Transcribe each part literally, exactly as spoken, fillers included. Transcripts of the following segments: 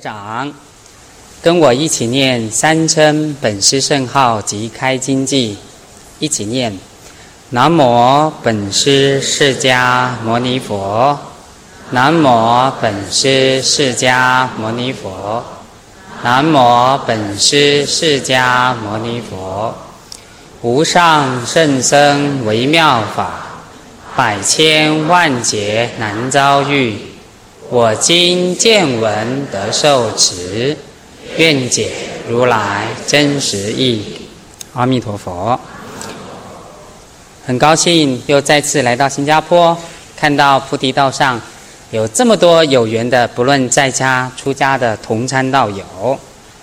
长，跟我一起念三称本师圣号及开经偈，一起念：南无本师释迦牟尼佛，南无本师释迦牟尼佛，南无本师释迦牟尼佛。无上甚深微妙法，百千万劫难遭遇。我今见闻得受持，愿解如来真实义。阿弥陀佛。很高兴又再次来到新加坡，看到菩提道上有这么多有缘的，不论在家出家的同参道友。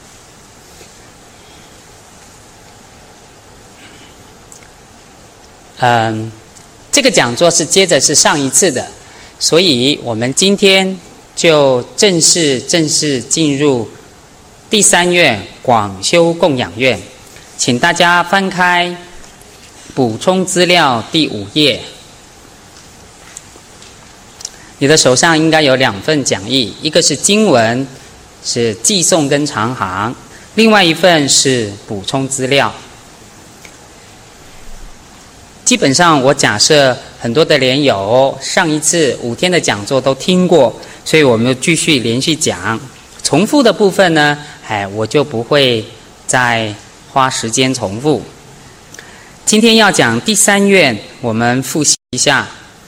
嗯，这个讲座是接着是上一次的，所以我们今天就正式正式进入第三愿广修供养愿，请大家翻开补充资料第五页。你的手上应该有两份讲义，一个是经文，是寄送跟长行，另外一份是补充资料。基本上我假设很多的莲友上一次五天的讲座都听过，所以我们继续连续讲。重复的部分呢，哎，我就不会再花时间重复。今天要讲第三愿，我们复习一下。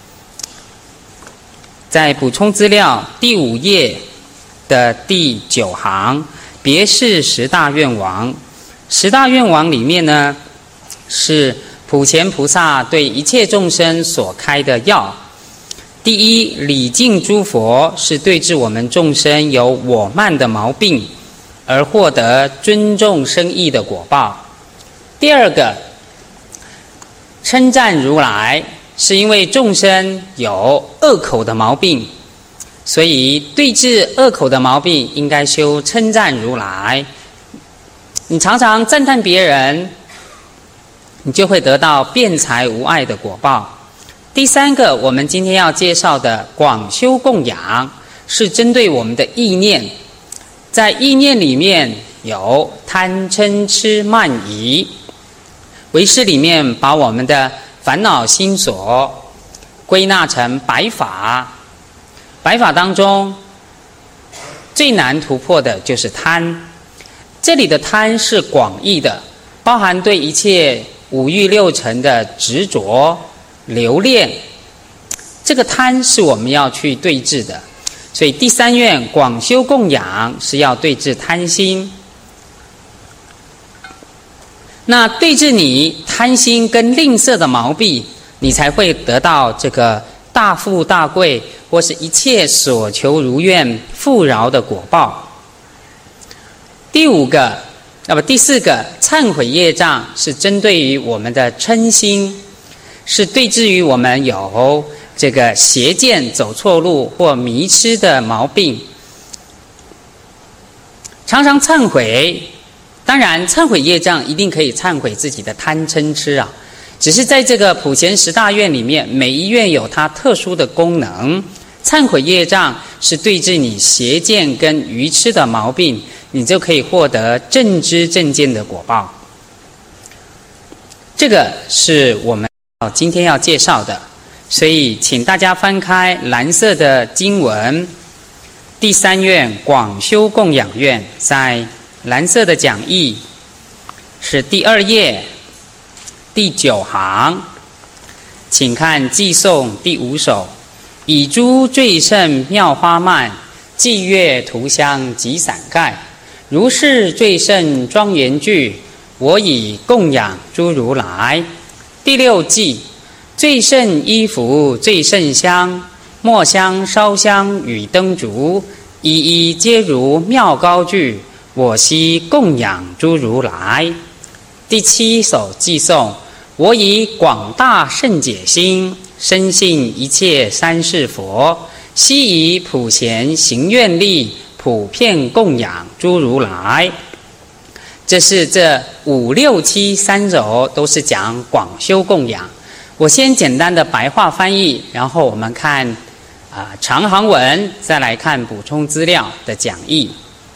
在补充资料第五页的第九行，别是十大愿王。十大愿王里面呢，是普贤菩萨对一切众生所开的药。第一，礼敬诸佛，是对治我们众生有我慢的毛病，而获得尊重生意的果报。第二个，称赞如来，是因为众生有恶口的毛病，所以对治恶口的毛病，应该修称赞如来。你常常赞叹别人，你就会得到辩才无碍的果报。第三个，我们今天要介绍的广修供养，是针对我们的意念。在意念里面有贪嗔痴慢疑，唯识里面把我们的烦恼心所归纳成百法，百法当中最难突破的就是贪。这里的贪是广义的，包含对一切五欲六尘的执着留恋，这个贪是我们要去对治的。所以第三愿广修供养是要对治贪心。那对治你贪心跟吝啬的毛病，你才会得到这个大富大贵或是一切所求如愿富饶的果报。第五个那么第四个，忏悔业障，是针对于我们的嗔心，是对治于我们有这个邪见走错路或迷失的毛病。常常忏悔，当然忏悔业障一定可以忏悔自己的贪嗔痴啊，只是在这个普贤十大愿里面，每一愿有它特殊的功能。忏悔业障是对治你邪见跟愚痴的毛病，你就可以获得正知正见的果报。这个是我们今天要介绍的，所以请大家翻开蓝色的经文，第三愿广修供养愿，在蓝色的讲义是第二页第九行，请看寄颂第五首：以诸最胜妙花蔓，霁月涂香及伞盖，如是最胜庄严具，我以供养诸如来。第六偈：最胜衣服最胜香，末香烧香与灯烛，一一皆如妙高具，我悉供养诸如来。第七首偈颂：我以广大圣解心，深信一切三世佛，悉以普贤行愿力，普遍供养诸如来。这是这五六七三首都是讲广修供养。我先简单的白话翻译，然后我们看啊、呃、长行文，再来看补充资料的讲义。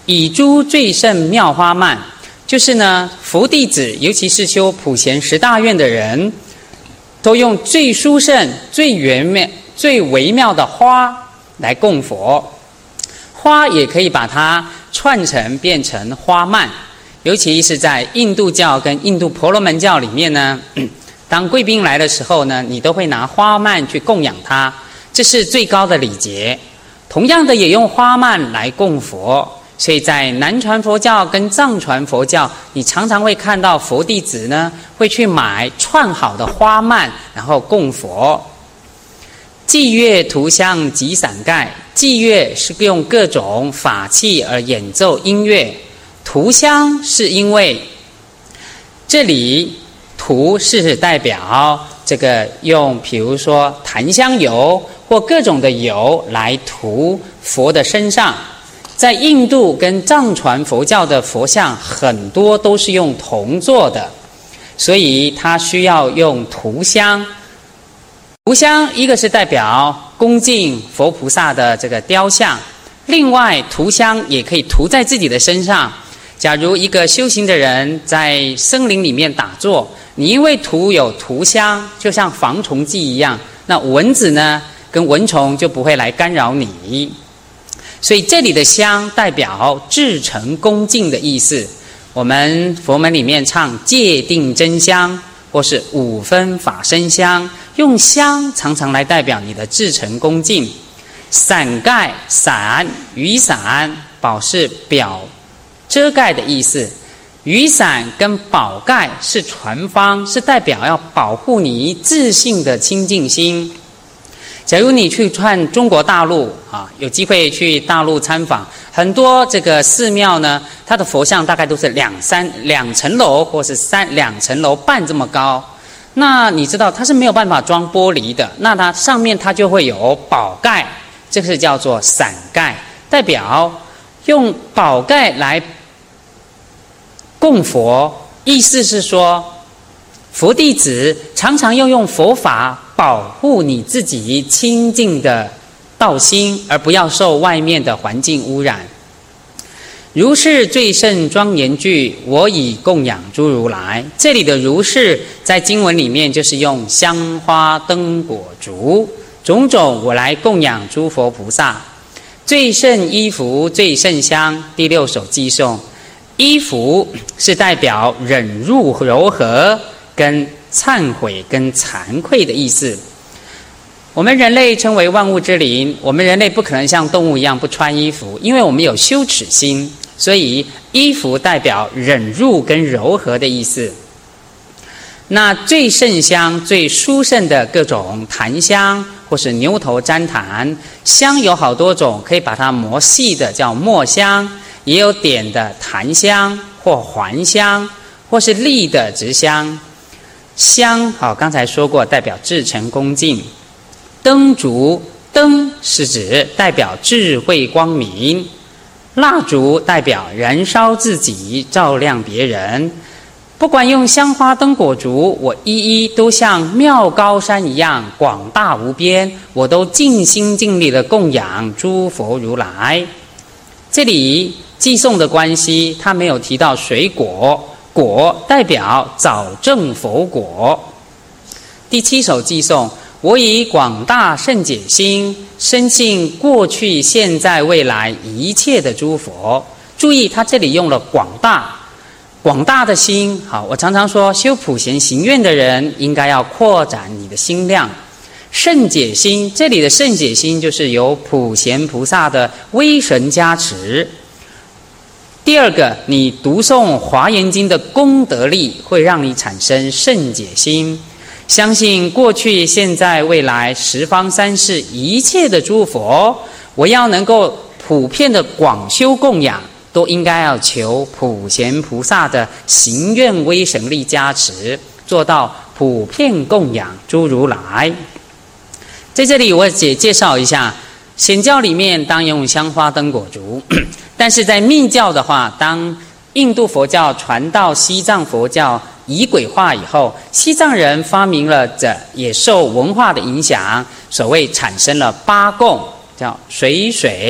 以诸最胜妙花蔓，就是呢，佛弟子，尤其是修普贤十大愿的人，都用最殊胜、最圆妙、最微妙的花来供佛。花也可以把它串成变成花蔓，尤其是在印度教跟印度婆罗门教里面呢，当贵宾来的时候呢，你都会拿花蔓去供养他，这是最高的礼节。同样的，也用花蔓来供佛。所以在南传佛教跟藏传佛教，你常常会看到佛弟子呢会去买串好的花蔓，然后供佛。祭乐涂香及伞盖，祭乐是用各种法器而演奏音乐，涂香是因为这里涂是代表这个用，比如说檀香油或各种的油来涂佛的身上。在印度跟藏传佛教的佛像很多都是用铜做的，所以它需要用涂香。涂香一个是代表恭敬佛菩萨的这个雕像，另外涂香也可以涂在自己的身上。假如一个修行的人在森林里面打坐，你因为涂有涂香，就像防虫剂一样，那蚊子呢跟蚊虫就不会来干扰你。所以这里的香代表至诚恭敬的意思。我们佛门里面唱戒定真香或是五分法身香，用香常常来代表你的至诚恭敬。伞盖，伞，雨伞，宝是表遮盖的意思。雨伞跟宝盖是传方，是代表要保护你自信的清净心。假如你去看中国大陆啊，有机会去大陆参访，很多这个寺庙呢，它的佛像大概都是两三两层楼，或是三两层楼半这么高。那你知道它是没有办法装玻璃的，那它上面它就会有宝盖，这个是叫做伞盖，代表用宝盖来供佛，意思是说，佛弟子常常要用佛法保护你自己清净的道心，而不要受外面的环境污染。如是最胜庄严具，我以供养诸如来。这里的如是在经文里面就是用香花灯果烛种种我来供养诸佛菩萨。最胜衣服，最胜香，第六首偈颂。衣服是代表忍辱柔和跟忏悔跟惭愧的意思。我们人类称为万物之灵，我们人类不可能像动物一样不穿衣服，因为我们有羞耻心，所以衣服代表忍辱跟柔和的意思。那最胜香，最殊胜的各种檀香或是牛头旃檀香有好多种，可以把它磨细的叫末香，也有点的檀香或还香，或是立的直香。香好，刚才说过代表至诚恭敬。灯烛，灯是指代表智慧光明，蜡烛代表燃烧自己照亮别人。不管用香花灯果烛，我一一都像妙高山一样广大无边，我都尽心尽力的供养诸佛如来。这里寄送的关系，他没有提到水果，果代表早证佛果。第七首寄送，我以广大圣解心，深信过去现在未来一切的诸佛。注意他这里用了广大，广大的心。好，我常常说修普贤行愿的人应该要扩展你的心量。圣解心，这里的圣解心就是由普贤菩萨的威神加持。第二个，你读诵华严经的功德力会让你产生圣解心，相信过去现在未来十方三世一切的诸佛，我要能够普遍的广修供养，都应该要求普贤菩萨的行愿威神力加持，做到普遍供养诸如来。在这里我也介绍一下，显教里面当用香花灯果烛，但是在密教的话，当印度佛教传到西藏佛教仪轨化以后，西藏人发明了这，也受文化的影响，所谓产生了八供，叫水水、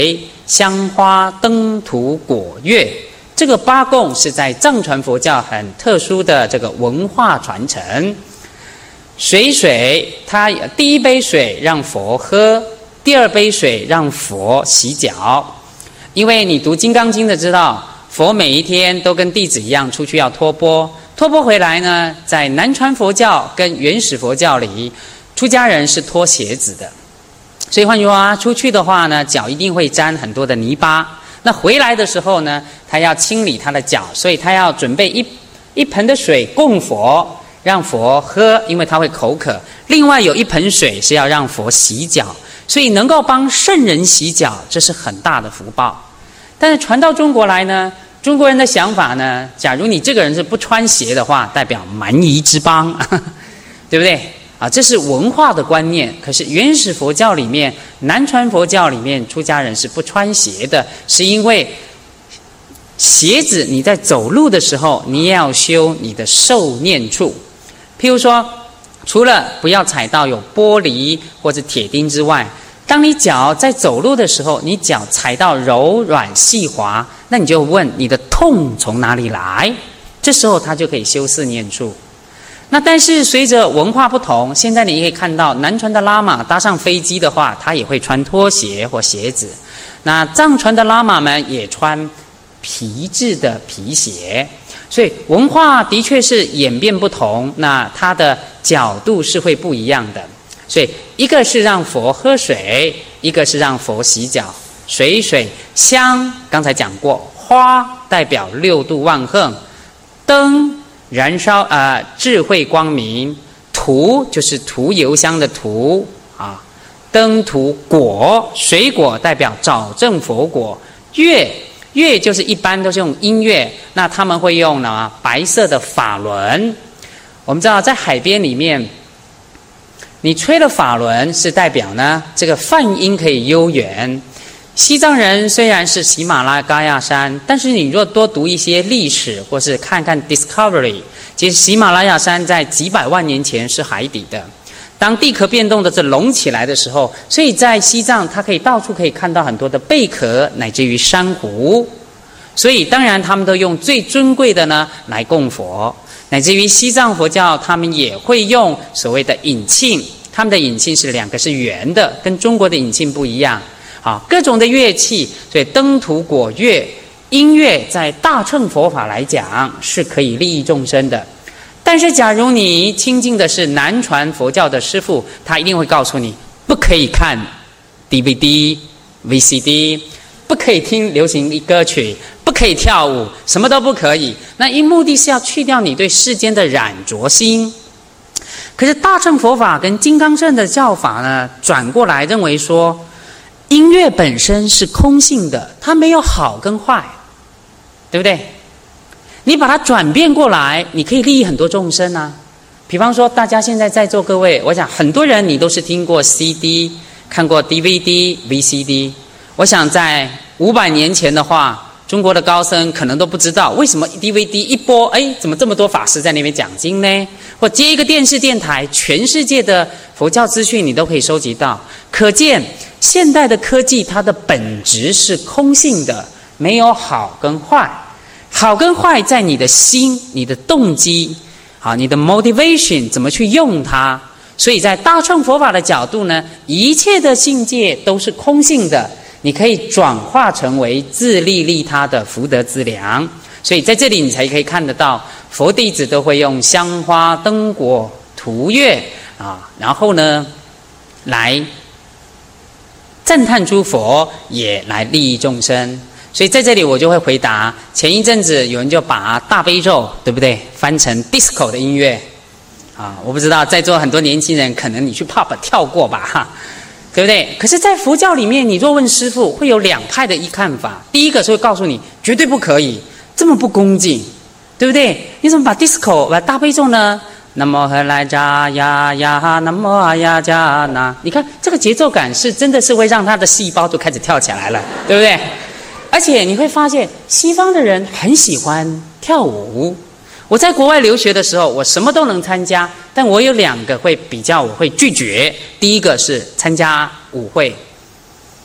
香花、灯图、果乐。这个八供是在藏传佛教很特殊的这个文化传承。水水，它第一杯水让佛喝，第二杯水让佛洗脚。因为你读《金刚经》的知道，佛每一天都跟弟子一样出去要托钵，托钵回来呢，在南传佛教跟原始佛教里，出家人是脱鞋子的。所以换句话，出去的话呢，脚一定会沾很多的泥巴。那回来的时候呢，他要清理他的脚，所以他要准备一一盆的水供佛，让佛喝，因为他会口渴。另外有一盆水是要让佛洗脚，所以能够帮圣人洗脚，这是很大的福报。但是传到中国来呢，中国人的想法呢，假如你这个人是不穿鞋的话，代表蛮夷之邦，对不对？啊，这是文化的观念。可是原始佛教里面，南传佛教里面，出家人是不穿鞋的，是因为鞋子你在走路的时候，你也要修你的受念处。譬如说，除了不要踩到有玻璃或者铁钉之外，当你脚在走路的时候，你脚踩到柔软细滑，那你就问你的痛从哪里来，这时候他就可以修四念处。那但是随着文化不同，现在你可以看到南传的喇嘛搭上飞机的话，他也会穿拖鞋或鞋子。那藏传的喇嘛们也穿皮质的皮鞋。所以文化的确是演变不同，那它的角度是会不一样的。所以一个是让佛喝水，一个是让佛洗脚。水水香刚才讲过，花代表六度万恒，灯燃烧呃智慧光明，涂就是涂油香的涂啊，灯涂果水果代表找正佛果，乐乐就是一般都是用音乐，那他们会用呢白色的法轮。我们知道在海边里面，你吹了法轮是代表呢这个梵音可以悠远。西藏人虽然是喜马拉雅山，但是你若多读一些历史或是看看 Discovery， 其实喜马拉雅山在几百万年前是海底的。当地壳变动的这隆起来的时候，所以在西藏它可以到处可以看到很多的贝壳，乃至于珊瑚。所以当然他们都用最尊贵的呢来供佛，乃至于西藏佛教他们也会用所谓的引磬，他们的引磬是两个是圆的，跟中国的引磬不一样。好，各种的乐器，所以灯图果乐音乐在大乘佛法来讲是可以利益众生的。但是假如你亲近的是南传佛教的师父，他一定会告诉你不可以看 D V D、V C D， 不可以听流行歌曲，不可以跳舞，什么都不可以。那因目的是要去掉你对世间的染着心。可是大乘佛法跟金刚乘的教法呢，转过来认为说，音乐本身是空性的，它没有好跟坏，对不对？你把它转变过来，你可以利益很多众生啊。比方说，大家现在在座各位，我想很多人你都是听过 C D， 看过 D V D、V C D。我想在五百年前的话，中国的高僧可能都不知道为什么 D V D 一播，哎，怎么这么多法师在那边讲经呢？或接一个电视电台，全世界的佛教资讯你都可以收集到。可见现代的科技它的本质是空性的，没有好跟坏。好跟坏在你的心，你的动机，好，你的 motivation 怎么去用它。所以在大乘佛法的角度呢，一切的境界都是空性的，你可以转化成为自利利他的福德资粮。所以在这里你才可以看得到，佛弟子都会用香花灯果涂乐啊，然后呢来赞叹诸佛，也来利益众生。所以在这里我就会回答，前一阵子有人就把大悲咒，对不对，翻成 disco 的音乐啊，我不知道在座很多年轻人可能你去 pub 跳过吧哈，对不对？可是在佛教里面，你若问师父，会有两派的一看法。第一个是会告诉你绝对不可以，这么不恭敬，对不对？你怎么把 disco 把大悲咒呢？南无何来扎呀呀，南无阿呀加那，你看这个节奏感是真的是会让他的细胞都开始跳起来了，对不对？而且你会发现西方的人很喜欢跳舞。我在国外留学的时候，我什么都能参加，但我有两个会比较我会拒绝。第一个是参加舞会，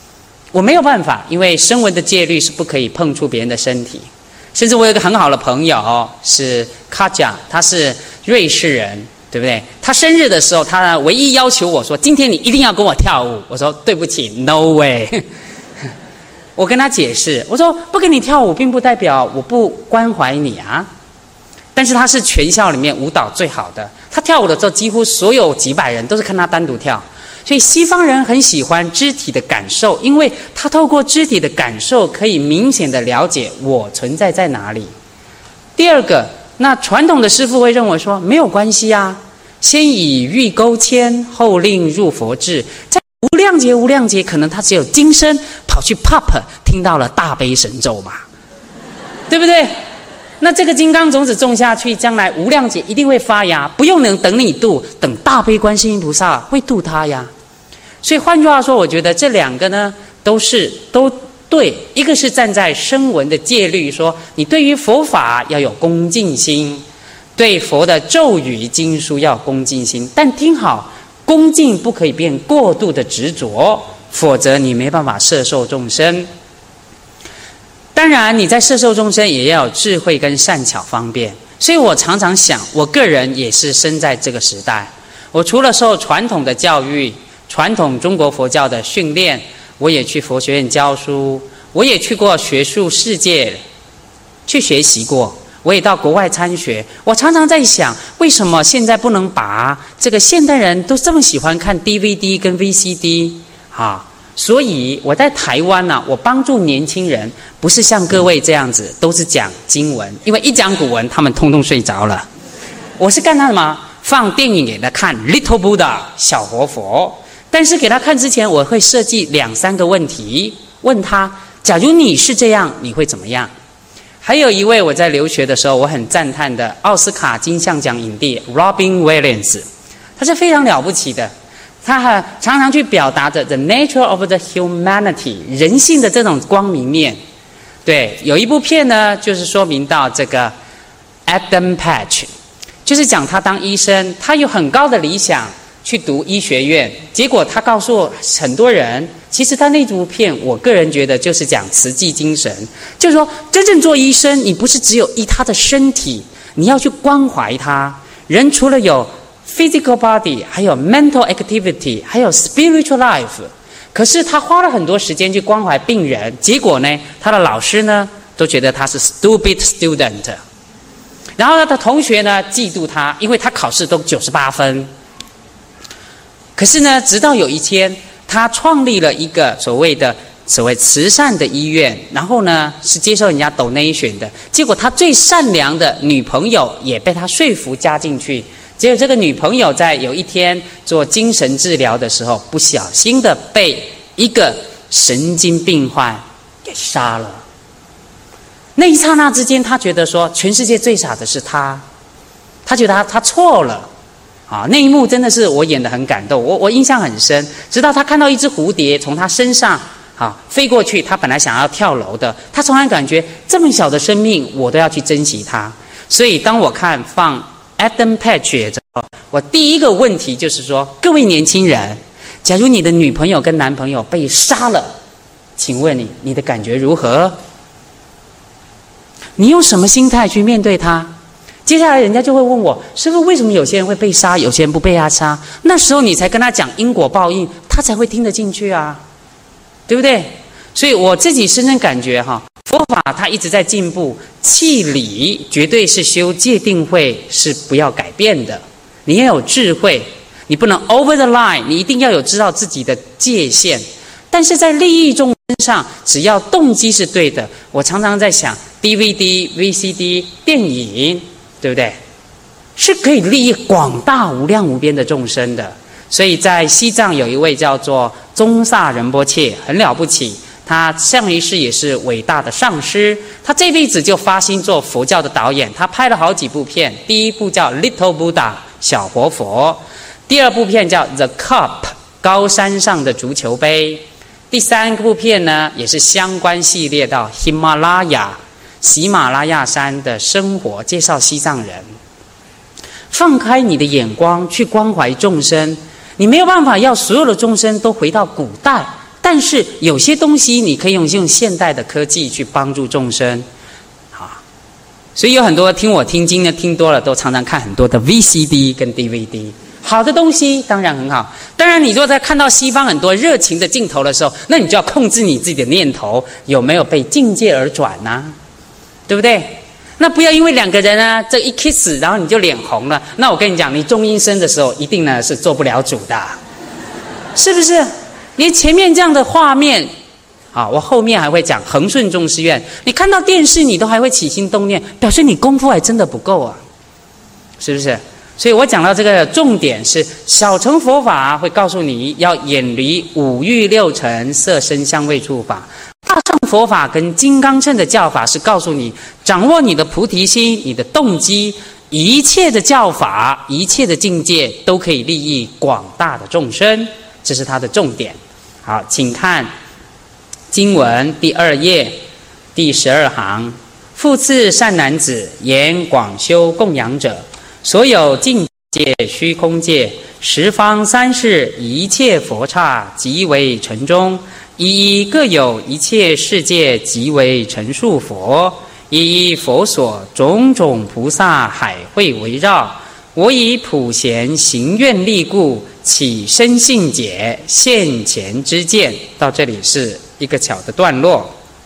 我没有办法，因为声闻的戒律是不可以碰触别人的身体。甚至我有一个很好的朋友是卡贾，他是瑞士人，对不对？他生日的时候，他唯一要求我说：“今天你一定要跟我跳舞。”我说：“对不起 ，no way。”我跟他解释，我说：“不跟你跳舞，并不代表我不关怀你啊。”但是他是全校里面舞蹈最好的，他跳舞的时候，几乎所有几百人都是看他单独跳。所以西方人很喜欢肢体的感受，因为他透过肢体的感受，可以明显的了解我存在在哪里。第二个，那传统的师父会认为说没有关系啊，先以欲钩牵，后令入佛智。在无量劫无量劫，可能他只有今生跑去 pop 听到了大悲神咒嘛，对不对？那这个金刚种子种下去，将来无量劫一定会发芽，不用能等你度，等大悲观世音菩萨会度他呀。所以换句话说，我觉得这两个呢都是都对。一个是站在声闻的戒律，说你对于佛法要有恭敬心，对佛的咒语经书要有恭敬心，但听好，恭敬不可以变过度的执着，否则你没办法摄受众生。当然你在摄受众生也要有智慧跟善巧方便。所以我常常想，我个人也是生在这个时代，我除了受传统的教育，传统中国佛教的训练，我也去佛学院教书，我也去过学术世界去学习过，我也到国外参学。我常常在想，为什么现在不能把这个现代人都这么喜欢看 D V D 跟 V C D 啊？所以我在台湾呢、啊，我帮助年轻人，不是像各位这样子都是讲经文，因为一讲古文他们通通睡着了。我是干他什么？放电影给他看 Little Buddha 小活佛。但是给他看之前，我会设计两三个问题，问他：假如你是这样，你会怎么样？还有一位我在留学的时候我很赞叹的奥斯卡金像奖影帝 Robin Williams， 他是非常了不起的。他很常常去表达着 the nature of the humanity 人性的这种光明面。对，有一部片呢，就是说明到这个 Adam Patch， 就是讲他当医生，他有很高的理想。去读医学院，结果他告诉很多人，其实他那部片，我个人觉得就是讲慈济精神，就是说真正做医生，你不是只有医他的身体，你要去关怀他。人除了有 physical body， 还有 mental activity， 还有 spiritual life。可是他花了很多时间去关怀病人，结果呢，他的老师呢都觉得他是 stupid student， 然后他的同学呢嫉妒他，因为他考试都九十八分。可是呢，直到有一天，他创立了一个所谓的所谓慈善的医院，然后呢是接受人家 donation 的。结果他最善良的女朋友也被他说服加进去。结果这个女朋友在有一天做精神治疗的时候，不小心的被一个神经病患给杀了。那一刹那之间，他觉得说，全世界最傻的是他，他觉得他他错了。啊，那一幕真的是我演得很感动，我我印象很深。直到他看到一只蝴蝶从他身上啊飞过去，他本来想要跳楼的，他从来感觉这么小的生命，我都要去珍惜它。所以当我看放 Adam Patch 的时候，我第一个问题就是说，各位年轻人，假如你的女朋友跟男朋友被杀了，请问你你的感觉如何？你用什么心态去面对他？接下来人家就会问我，师父，为什么有些人会被杀，有些人不被他杀？那时候你才跟他讲因果报应，他才会听得进去啊，对不对？所以我自己深深感觉哈，佛法它一直在进步，气理绝对是修戒定慧是不要改变的。你要有智慧，你不能 over the line， 你一定要有知道自己的界限。但是在利益众生上，只要动机是对的，我常常在想 D V D、V C D、电影。对不对？是可以利益广大无量无边的众生的。所以在西藏有一位叫做宗萨仁波切，很了不起。他上一世也是伟大的上师，他这辈子就发心做佛教的导演。他拍了好几部片，第一部叫 Little Buddha 小活佛，第二部片叫 The Cup 高山上的足球杯，第三部片呢也是相关系列到喜马拉雅。喜马拉雅山的生活，介绍西藏人。放开你的眼光去关怀众生，你没有办法要所有的众生都回到古代，但但是有些东西你可以用用现代的科技去帮助众生，好，所以有很多听我听经呢，听多了都常常看很多的 V C D 跟 D V D。好的东西当然很好，当然你如果在看到西方很多热情的镜头的时候，那你就要控制你自己的念头有没有被境界而转啊，对不对？那不要因为两个人啊这一 kiss 然后你就脸红了，那我跟你讲，你中阴身的时候一定呢是做不了主的，是不是？连前面这样的画面啊，我后面还会讲恒顺众誓愿，你看到电视你都还会起心动念，表示你功夫还真的不够啊，是不是？所以我讲到这个重点是小乘佛法会告诉你要远离五欲六尘色声香味触法，大乘佛法跟金刚乘的教法是告诉你掌握你的菩提心，你的动机，一切的教法一切的境界都可以利益广大的众生，这是它的重点。好，请看经文第二页第十二行，复次善男子，言广修供养者，所有境界虚空界，十方三世一切佛刹，即为城中，一一各有一切世界，即为陈数佛，一一佛所，种种菩萨海会围绕。我以普贤行愿力故，起身信解，现前之见。到这里是一个巧的段落。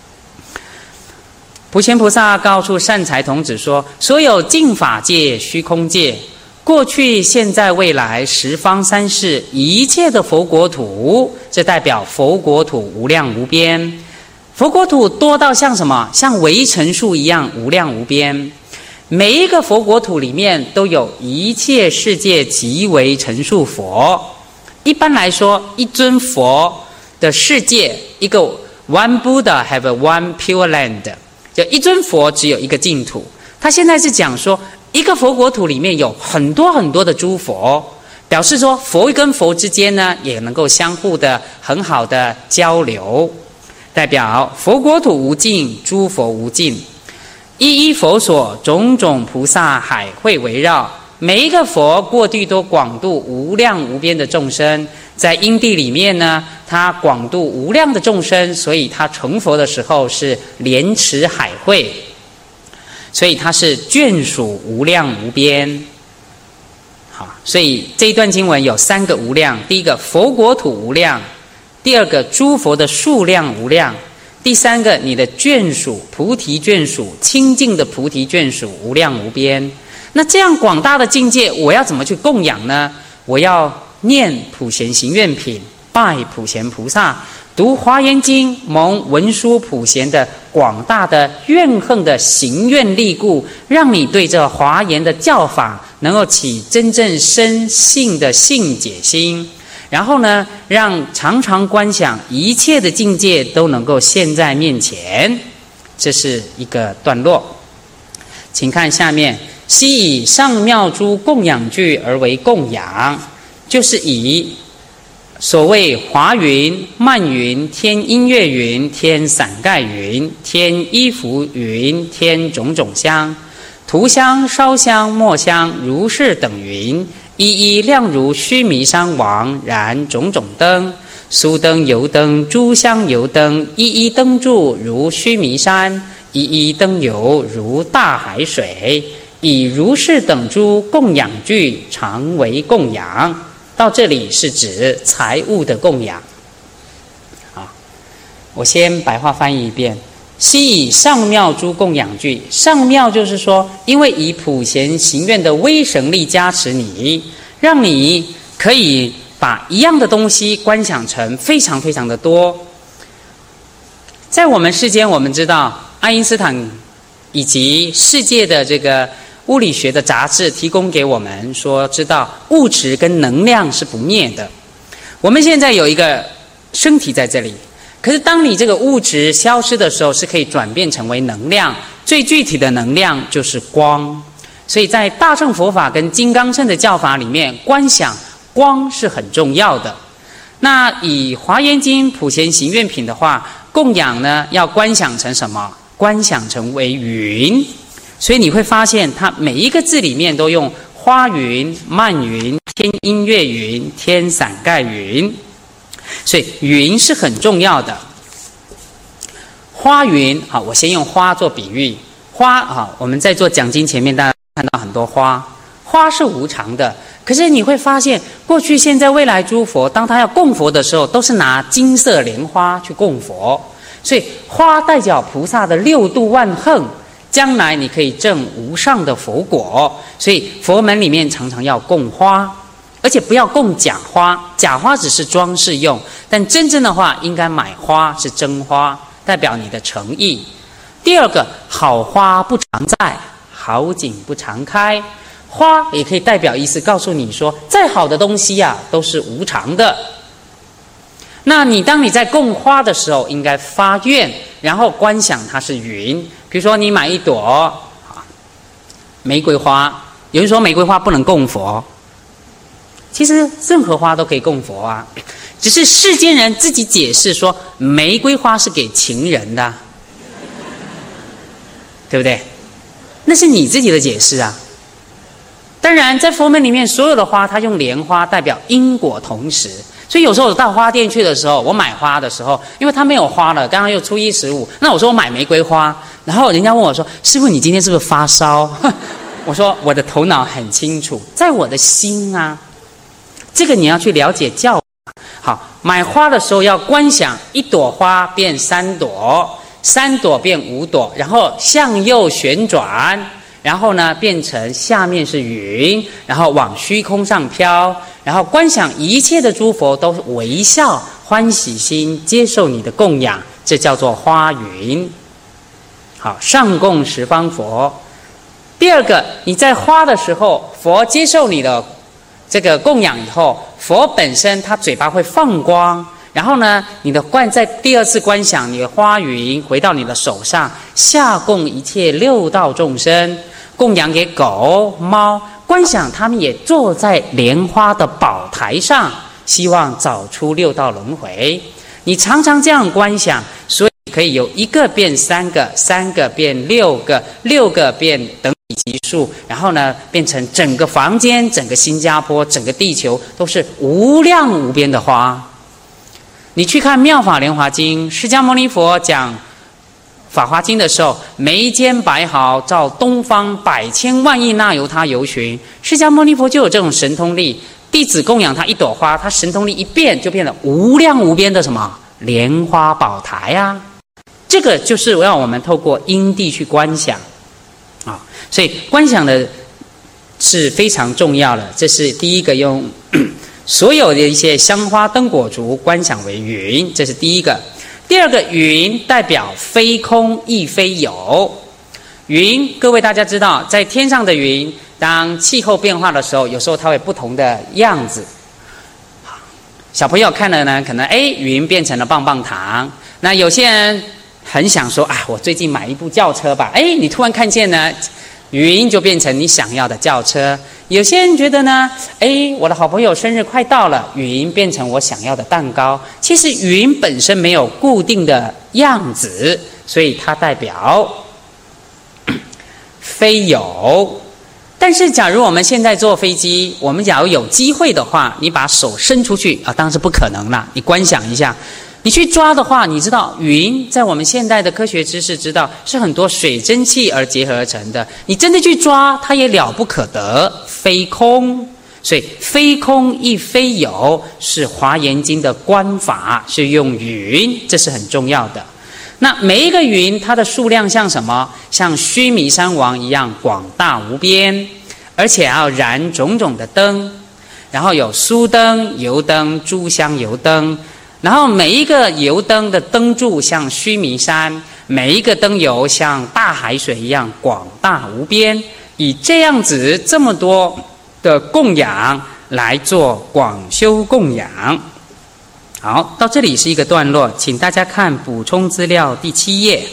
普贤菩萨告诉善财童子说，所有净法界虚空界，过去现在未来十方三世一切的佛国土，这代表佛国土无量无边，佛国土多到像什么？像围城数一样无量无边。每一个佛国土里面都有一切世界即为陈数佛。一般来说，一尊佛的世界，一个 one Buddha have a one pure land， 就一尊佛只有一个净土。他现在是讲说，一个佛国土里面有很多很多的诸佛，表示说佛跟佛之间呢也能够相互的很好的交流，代表佛国土无尽，诸佛无尽。一一佛所，种种菩萨海会围绕，每一个佛过去都广度无量无边的众生。在因地里面呢，他广度无量的众生，所以他成佛的时候是莲池海会，所以他是眷属无量无边。好，所以这一段经文有三个无量，第一个佛国土无量，第二个诸佛的数量无量，第三个你的眷属菩提眷属清净的菩提眷属无量无边。那这样广大的境界我要怎么去供养呢？我要念普贤行愿品，拜普贤菩萨，读华严经，蒙文殊普贤的广大的愿恨的行愿力故，让你对这华严的教法能够起真正深信的信解心，然后呢，让常常观想一切的境界都能够现在面前。这是一个段落。请看下面，悉以上妙诸供养具而为供养，就是以所谓华云、漫云、天音乐云、天伞盖云、天衣服云、天种种香、涂香、烧香、末香、如是等云，一一亮如须弥山王，燃种种灯，酥灯、油灯、诸香油灯，一一灯柱如须弥山，一一灯油如大海水，以如是等诸供养具，常为供养。到这里是指财物的供养。好，我先白话翻译一遍。悉以上妙诸供养具，上妙就是说，因为以普贤行愿的威神力加持你，让你可以把一样的东西观想成非常非常的多。在我们世间，我们知道爱因斯坦以及世界的这个物理学的杂志提供给我们说，知道物质跟能量是不灭的。我们现在有一个身体在这里，可是当你这个物质消失的时候，是可以转变成为能量，最具体的能量就是光。所以在大乘佛法跟金刚乘的教法里面，观想光是很重要的。那以华严经普贤行愿品的话，供养呢要观想成什么？观想成为云。所以你会发现它每一个字里面都用花云、漫云、天音乐云、天伞盖云。 所以云是很重要的。花云，好，我先用花做比喻。花啊，我们在做讲经前面，大家看到很多花，花是无常的。可是你会发现，过去、现在、未来诸佛，当他要供佛的时候，都是拿金色莲花去供佛。所以花代表菩萨的六度万行，将来你可以证无上的佛果。所以佛门里面常常要供花，而且不要供假花，假花只是装饰用，但真正的话应该买花是真花，代表你的诚意。第二个，好花不常在，好景不常开。花也可以代表意思，告诉你说，再好的东西呀、啊，都是无常的。那你当你在供花的时候，应该发愿，然后观想它是云。比如说，你买一朵玫瑰花，有人说玫瑰花不能供佛，其实任何花都可以供佛啊，只是世间人自己解释说，玫瑰花是给情人的。对不对？那是你自己的解释啊。当然，在佛门里面，所有的花，它用莲花代表因果同时。所以有时候我到花店去的时候，我买花的时候，因为它没有花了，刚刚又初一十五，那我说我买玫瑰花，然后人家问我说：“师父，你今天是不是发烧？”我说我的头脑很清楚，在我的心啊。这个你要去了解教法。好，买花的时候要观想一朵花变三朵。三朵变五朵，然后向右旋转，然后呢变成下面是云，然后往虚空上飘，然后观想一切的诸佛都微笑欢喜心接受你的供养，这叫做花云。好，上供十方佛。第二个，你在花的时候，佛接受你的这个供养以后，佛本身他嘴巴会放光。然后呢，你的观在第二次观想，你的花云回到你的手上，下供一切六道众生，供养给狗、猫，观想他们也坐在莲花的宝台上，希望早出六道轮回。你常常这样观想，所以可以有一个变三个，三个变六个，六个变等比级数，然后呢，变成整个房间、整个新加坡、整个地球都是无量无边的花。你去看《妙法莲华经》，释迦牟尼佛讲《法华经》的时候，眉间白毫照东方百千万亿那由他游巡。释迦牟尼佛就有这种神通力，弟子供养他一朵花，他神通力一变，就变得无量无边的什么莲花宝台啊！这个就是让我们透过因地去观想啊，所以观想的是非常重要的。这是第一个用。所有的一些香花灯果烛观想为云，这是第一个。第二个，云代表非空亦非有。云，各位大家知道，在天上的云，当气候变化的时候，有时候它会不同的样子。小朋友看了呢，可能哎，云变成了棒棒糖。那有些人很想说，啊，我最近买一部轿车吧。哎，你突然看见呢，云就变成你想要的轿车。有些人觉得呢，哎，我的好朋友生日快到了，云变成我想要的蛋糕。其实云本身没有固定的样子，所以它代表非有。但是假如我们现在坐飞机，我们假如有机会的话，你把手伸出去啊，当然是不可能啦，你观想一下，你去抓的话，你知道云在我们现代的科学知识知道是很多水蒸气而结合而成的，你真的去抓它也了不可得，非空。所以非空亦非有是华严经的观法，是用云，这是很重要的。那每一个云它的数量像什么？像须弥山王一样广大无边，而且要燃种种的灯，然后有酥灯、油灯、珠香油灯，然后每一个油灯的灯柱像须弥山，每一个灯油像大海水一样广大无边，以这样子这么多的供养来做广修供养。好，到这里是一个段落，请大家看补充资料第七页。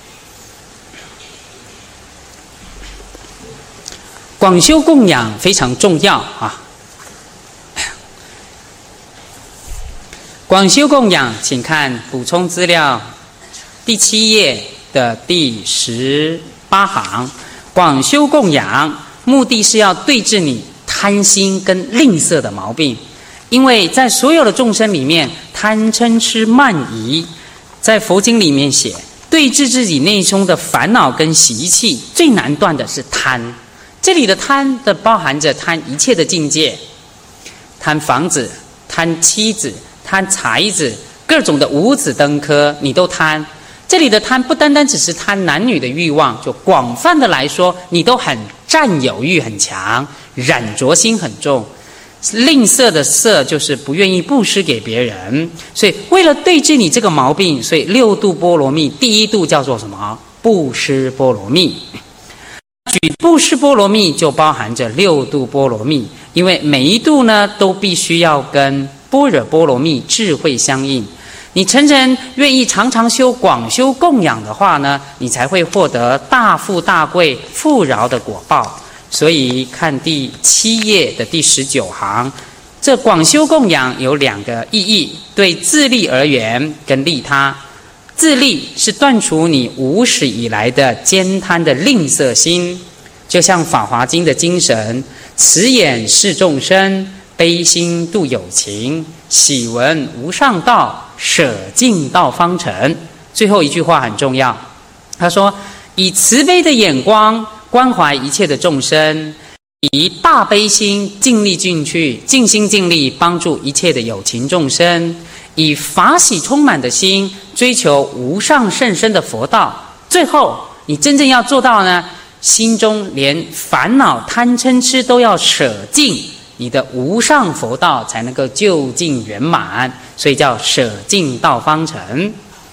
广修供养非常重要啊！广修供养，请看补充资料第七页的第十八行。广修供养，目的是要对治你贪心跟吝啬的毛病。因为在所有的众生里面， 贪嗔痴慢疑，在佛经里面写，对治自己内中的烦恼跟习气，最难断的是贪。这里的贪的包含着贪一切的境界，贪房子、贪妻子、贪财子，各种的五子登科，你都贪。这里的贪不单单只是贪男女的欲望，就广泛的来说，你都很占有欲很强，染着心很重。吝啬的啬就是不愿意布施给别人，所以为了对治你这个毛病，所以六度波罗蜜第一度叫做什么？布施波罗蜜。举布施波罗蜜就包含着六度波罗蜜，因为每一度呢都必须要跟般若波罗蜜智慧相应。你诚诚愿意常常修广修供养的话呢，你才会获得大富大贵富饶的果报。所以看第七页的第十九行，这广修供养有两个意义，对自利而言跟利他。自利是断除你无始以来的悭贪的吝啬心，就像《法华经》的精神，慈眼视众生，悲心度有情，喜闻无上道，舍尽道方成。最后一句话很重要，他说以慈悲的眼光关怀一切的众生，以大悲心尽力进去，尽心尽力帮助一切的有情众生，以法喜充满的心追求无上甚深的佛道。最后你真正要做到呢，心中连烦恼贪嗔痴都要舍尽，你的无上佛道才能够究竟圆满，所以叫舍尽道方成。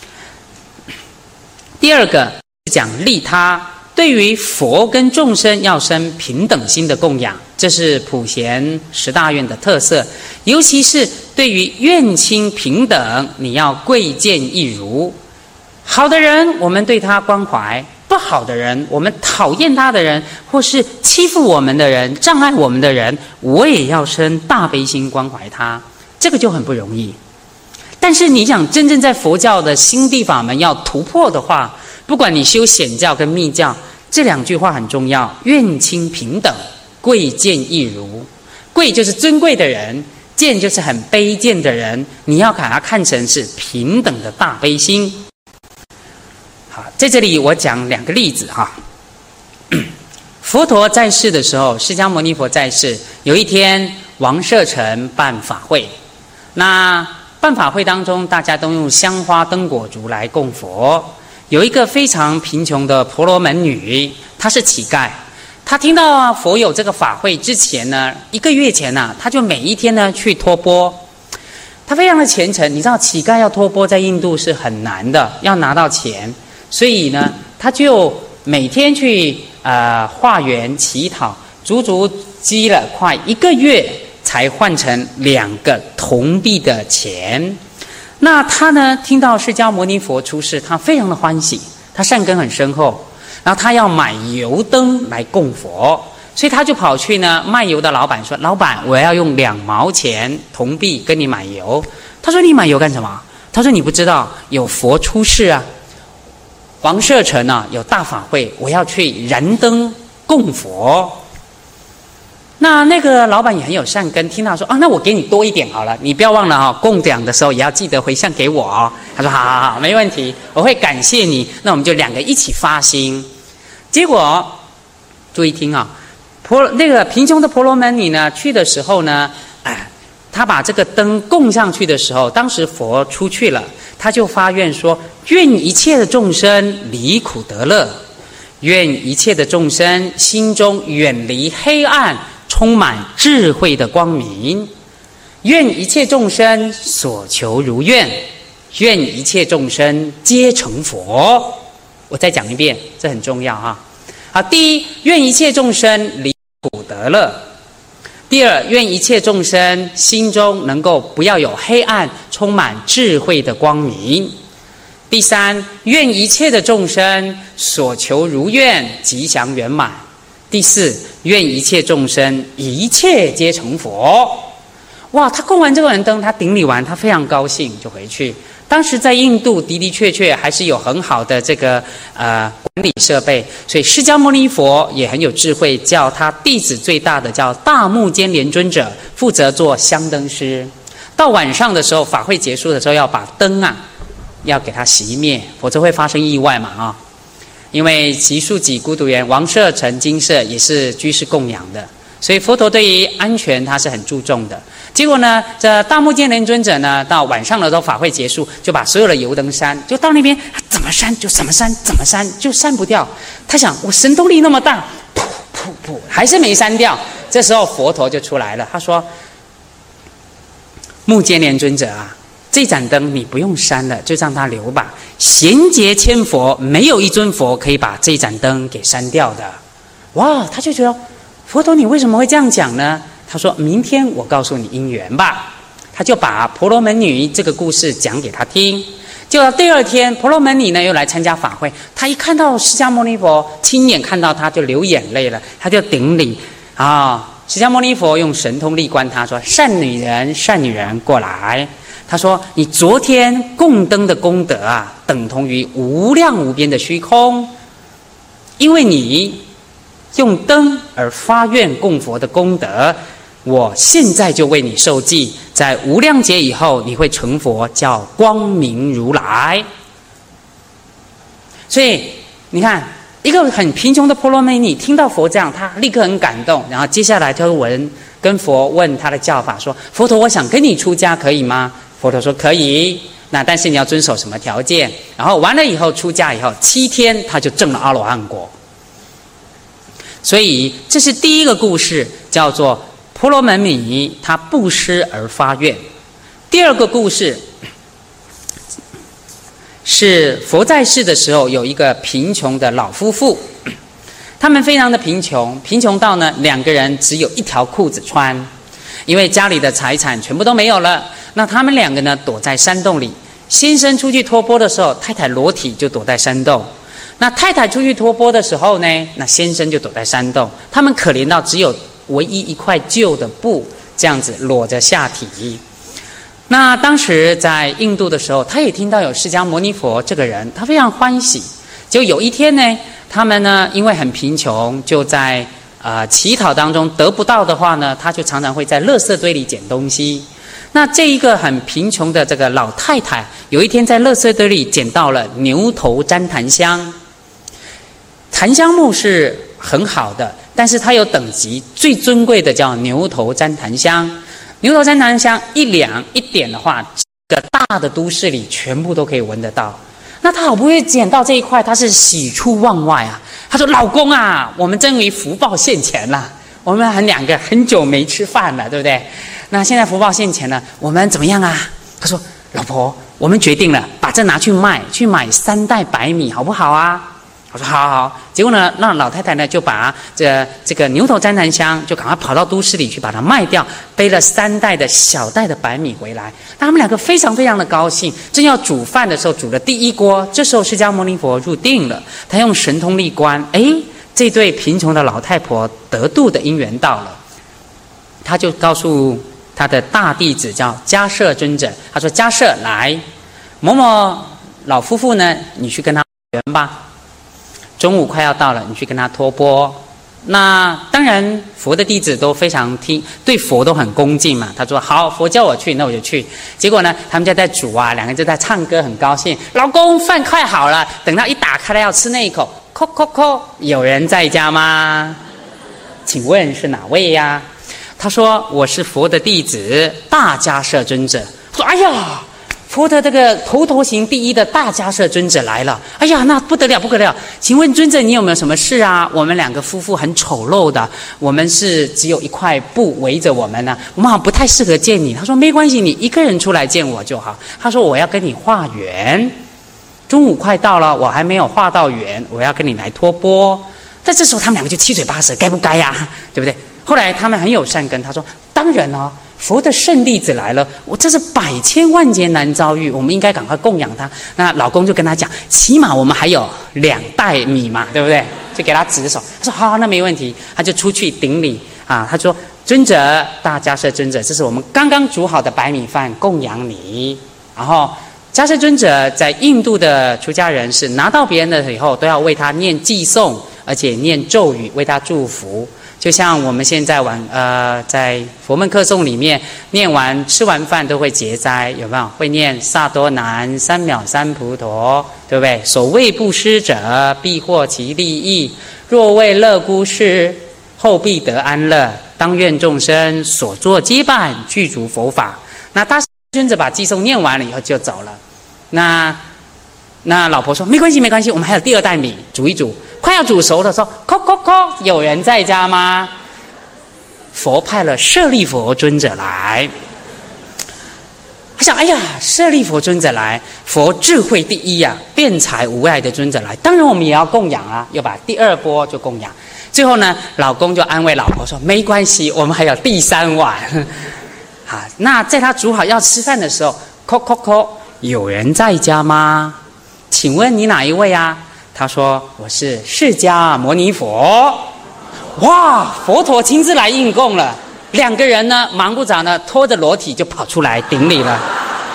第二个是讲利他，对于佛跟众生要生平等心的供养，这是普贤十大愿的特色。尤其是对于愿亲平等，你要贵贱一如。好的人我们对他关怀，不好的人，我们讨厌他的人，或是欺负我们的人，障碍我们的人，我也要生大悲心关怀他，这个就很不容易。但是你想真正在佛教的心地法门要突破的话，不管你修显教跟密教，这两句话很重要，愿亲平等，贵贱一如。贵就是尊贵的人，贱就是很卑贱的人，你要把它看成是平等的大悲心。好，在这里我讲两个例子哈。佛陀在世的时候，释迦牟尼佛在世，有一天王舍城办法会，那办法会当中大家都用香花灯果烛来供佛。有一个非常贫穷的婆罗门女，她是乞丐，她听到佛有这个法会之前呢，一个月前呢，她就每一天呢去托钵。她非常的虔诚，你知道乞丐要托钵在印度是很难的，要拿到钱，所以呢，她就每天去呃化缘乞讨，足足积了快一个月才换成两个铜币的钱。那他呢听到释迦牟尼佛出世，他非常的欢喜，他善根很深厚，然后他要买油灯来供佛，所以他就跑去呢卖油的老板说，老板，我要用两毛钱铜币跟你买油。他说，你买油干什么？他说，你不知道有佛出世啊，王舍城啊有大法会，我要去燃灯供佛。那那个老板也很有善根，听到说啊，那我给你多一点好了，你不要忘了哈、哦，供养的时候也要记得回向给我哦。他说好好好，没问题，我会感谢你。那我们就两个一起发心。结果注意听啊，婆那个贫穷的婆罗门女呢，去的时候呢，哎，她把这个灯供上去的时候，当时佛出去了，她就发愿说，愿一切的众生离苦得乐，愿一切的众生心中远离黑暗，充满智慧的光明，愿一切众生所求如愿，愿一切众生皆成佛。我再讲一遍，这很重要哈。好，第一，愿一切众生离苦得乐；第二，愿一切众生心中能够不要有黑暗，充满智慧的光明；第三，愿一切的众生所求如愿，吉祥圆满；第四，愿一切众生一切皆成佛。哇，他供完这个人灯，他顶礼完，他非常高兴，就回去。当时在印度的的确确还是有很好的这个呃管理设备，所以释迦牟尼佛也很有智慧，叫他弟子最大的叫大目犍连尊者负责做香灯师。 到晚上的时候，法会结束的时候，要把灯啊，要给它熄灭，否则会发生意外嘛啊！因为集数己孤独园王舍城精舍也是居士供养的，所以佛陀对于安全他是很注重的。结果呢，这大目犍连尊者呢，到晚上的时候法会结束，就把所有的油灯删，就到那边怎么删就怎么删，怎么删就删不掉。他想，我神通力那么大，噗噗噗，还是没删掉。这时候佛陀就出来了，他说：“目犍连尊者啊，这盏灯你不用删了，就让它留吧。贤劫千佛，没有一尊佛可以把这盏灯给删掉的。”哇，他就觉得佛陀你为什么会这样讲呢？他说明天我告诉你因缘吧。他就把婆罗门女这个故事讲给他听。结果第二天，婆罗门女呢又来参加法会，他一看到释迦牟尼佛，亲眼看到他就流眼泪了，他就顶礼啊。释迦牟尼佛用神通力观他说：“善女人，善女人，过来。”他说：“你昨天供灯的功德啊，等同于无量无边的虚空，因为你用灯而发愿供佛的功德，我现在就为你受记，在无量劫以后，你会成佛，叫光明如来。”所以你看，一个很贫穷的婆罗门女听到佛这样，她立刻很感动，然后接下来就问跟佛问他的教法，说：“佛陀，我想跟你出家可以吗？”佛陀说：“可以，那但是你要遵守什么条件？”然后完了以后出家以后七天，他就证了阿罗汉果。所以这是第一个故事，叫做婆罗门女她布施而发愿。第二个故事是佛在世的时候，有一个贫穷的老夫妇，他们非常的贫穷，贫穷到呢两个人只有一条裤子穿，因为家里的财产全部都没有了。那他们两个呢躲在山洞里，先生出去托钵的时候，太太裸体就躲在山洞。那太太出去托钵的时候呢，那先生就躲在山洞。他们可怜到只有唯一一块旧的布，这样子裸着下体。那当时在印度的时候，他也听到有释迦牟尼佛这个人，他非常欢喜。就有一天呢，他们呢因为很贫穷，就在呃乞讨当中得不到的话呢，他就常常会在垃圾堆里捡东西。那这一个很贫穷的这个老太太，有一天在垃圾堆里捡到了牛头旃檀香。檀香木是很好的，但是它有等级，最尊贵的叫牛头旃檀香。牛头旃檀香一两一点的话，这个大的都市里全部都可以闻得到。那他好不容易捡到这一块，他是喜出望外啊！他说：“老公啊，我们终于福报现前了，我们很两个很久没吃饭了，对不对？那现在福报现前了，我们怎么样啊？”他说：“老婆，我们决定了，把这拿去卖，去买三袋白米，好不好啊？”我说：“好好好。”结果呢，那老太太呢就把这这个牛头旃檀香就赶快跑到都市里去把它卖掉，背了三袋的小袋的白米回来。那他们两个非常非常的高兴，正要煮饭的时候，煮了第一锅。这时候释迦牟尼佛入定了，他用神通力观，哎，这对贫穷的老太婆得度的因缘到了，他就告诉他的大弟子叫迦摄尊者，他说：“迦摄，来，某某老夫妇呢，你去跟他缘吧。中午快要到了，你去跟他托钵。”那当然，佛的弟子都非常听，对佛都很恭敬嘛。他说：“好，佛叫我去，那我就去。”结果呢，他们就在煮啊，两个人就在唱歌，很高兴。老公，饭快好了。等到一打开来要吃那一口，叩叩叩，有人在家吗？请问是哪位呀？他说：“我是佛的弟子，大迦摄尊者。”说：“哎呀！”佛的这个头头行第一的大迦摄尊者来了，哎呀，那不得了不得了！请问尊者，你有没有什么事啊？我们两个夫妇很丑陋的，我们是只有一块布围着我们呢、啊，我们好像不太适合见你。他说没关系，你一个人出来见我就好。他说我要跟你化缘，中午快到了，我还没有化到缘，我要跟你来托钵。但这时候他们两个就七嘴八舌，该不该呀、啊？对不对？后来他们很有善根，他说当然哦。佛的圣弟子来了，我这是百千万劫难遭遇，我们应该赶快供养他。那老公就跟他讲，起码我们还有两袋米嘛，对不对？就给他指手。他说好，好，那没问题。他就出去顶礼啊，他说尊者，大迦摄尊者，这是我们刚刚煮好的白米饭供养你。然后迦摄尊者在印度的出家人是拿到别人的以后都要为他念偈颂，而且念咒语为他祝福。 就像我们现在晚呃在佛门课诵里面念完吃完饭都会结斋，有没有？会念萨多南三藐三菩提，对不对？所谓布施者，必获其利益；若为乐孤施，后必得安乐。当愿众生所作皆办，具足佛法。那大尊者把偈颂念完了以后就走了。那那老婆说没关系没关系，我们还有第二袋米，煮一煮。快要煮熟的时候，叩叩叩，有人在家吗？佛派了舍利佛尊者来。他想，哎呀，舍利佛尊者来，佛智慧第一呀、啊，辩才无碍的尊者来，当然我们也要供养啊，又把第二波就供养。最后呢，老公就安慰老婆说，没关系，我们还有第三碗。好，那在他煮好要吃饭的时候，叩叩叩，有人在家吗？请问你哪一位啊？他说：“我是释迦牟尼佛。”哇，佛陀亲自来应供了。两个人呢，忙不着呢，拖着裸体就跑出来顶礼了。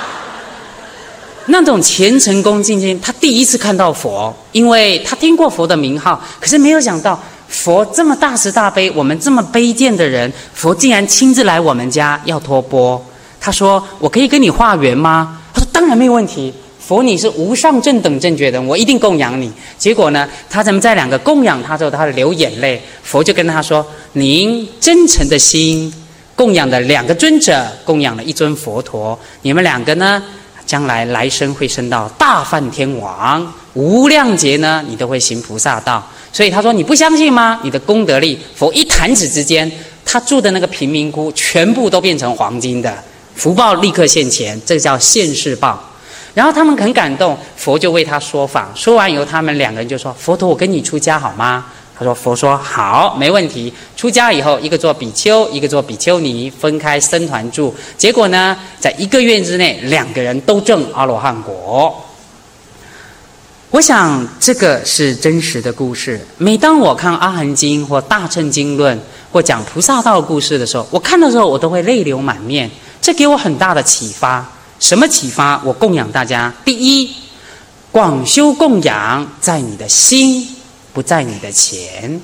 那种虔诚恭敬心，他第一次看到佛，因为他听过佛的名号，可是没有想到佛这么大慈大悲，我们这么卑贱的人，佛竟然亲自来我们家要托钵。他说：“我可以跟你化缘吗？”他说：“当然没有问题。”佛你是无上正等正觉的人，我一定供养你。结果呢，他怎么在两个供养他之后，他流眼泪。佛就跟他说：“您真诚的心供养的两个尊者，供养了一尊佛陀，你们两个呢，将来来生会升到大梵天王，无量劫呢，你都会行菩萨道。”所以他说：“你不相信吗？你的功德力，佛一弹指之间，他住的那个贫民窟全部都变成黄金的，福报立刻现前，这个叫现世报。”然后他们很感动，佛就为他说法。说完以后，他们两个人就说：“佛陀，我跟你出家好吗？”他说：“佛说好，没问题。”出家以后，一个做比丘，一个做比丘尼，分开僧团住。结果呢，在一个月之内，两个人都证阿罗汉果。我想这个是真实的故事。每当我看《阿含经》或《大乘经论》或讲菩萨道的故事的时候，我看的时候我都会泪流满面。这给我很大的启发。什么启发？我供养大家。第一，广修供养在你的心，不在你的钱。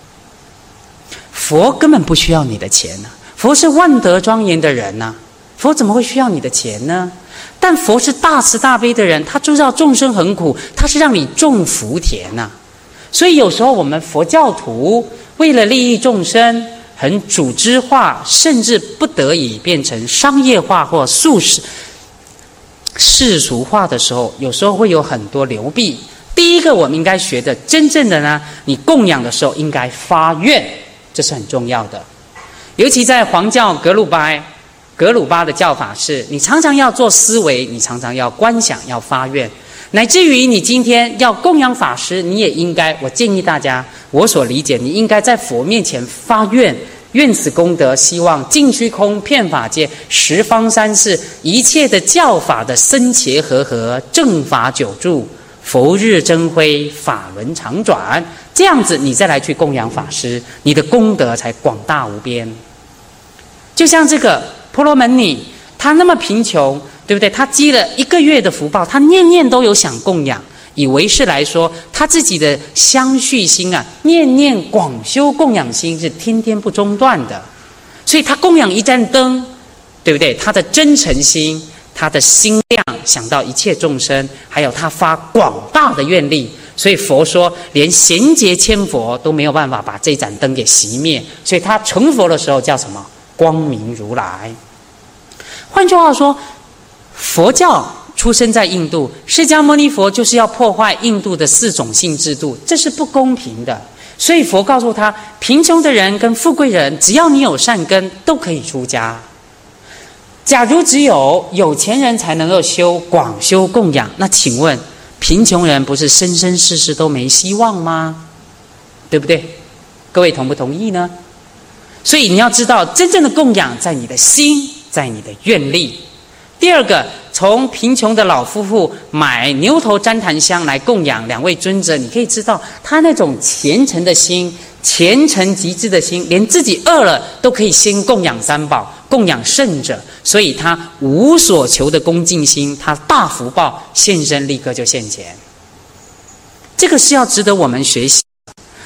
佛根本不需要你的钱呢、啊，佛是万德庄严的人呢、啊，佛怎么会需要你的钱呢？但佛是大慈大悲的人，他知道众生很苦，他是让你种福田呐、啊。所以有时候我们佛教徒为了利益众生，很组织化，甚至不得已变成商业化或速食。世俗化的时候，有时候会有很多流弊。第一个，我们应该学的真正的呢，你供养的时候应该发愿，这是很重要的。尤其在黄教格鲁巴，格鲁巴的教法是，你常常要做思维，你常常要观想，要发愿，乃至于你今天要供养法师，你也应该，我建议大家，我所理解，你应该在佛面前发愿。愿此功德，希望尽虚空遍法界十方三世一切的教法的僧伽和合，正法久住，佛日增辉，法轮常转。这样子，你再来去供养法师，你的功德才广大无边。就像这个婆罗门女，她那么贫穷，对不对？她积了一个月的福报，她念念都有想供养。以为是来说，他自己的相续心啊，念念广修供养心是天天不中断的，所以他供养一盏灯，对不对？他的真诚心，他的心量，想到一切众生，还有他发广大的愿力，所以佛说，连贤劫千佛都没有办法把这盏灯给熄灭，所以他成佛的时候叫什么？光明如来。换句话说，佛教出生在印度，释迦牟尼佛就是要破坏印度的四种姓制度，这是不公平的。所以佛告诉他，贫穷的人跟富贵人，只要你有善根，都可以出家。假如只有有钱人才能够修广修供养，那请问贫穷人不是生生世世都没希望吗？对不对？各位同不同意呢？所以你要知道，真正的供养在你的心，在你的愿力。第二个，从贫穷的老夫妇买牛头旃檀香来供养两位尊者，你可以知道他那种虔诚的心，虔诚极致的心，连自己饿了都可以先供养三宝，供养圣者，所以他无所求的恭敬心，他大福报现身立刻就现前。这个是要值得我们学习。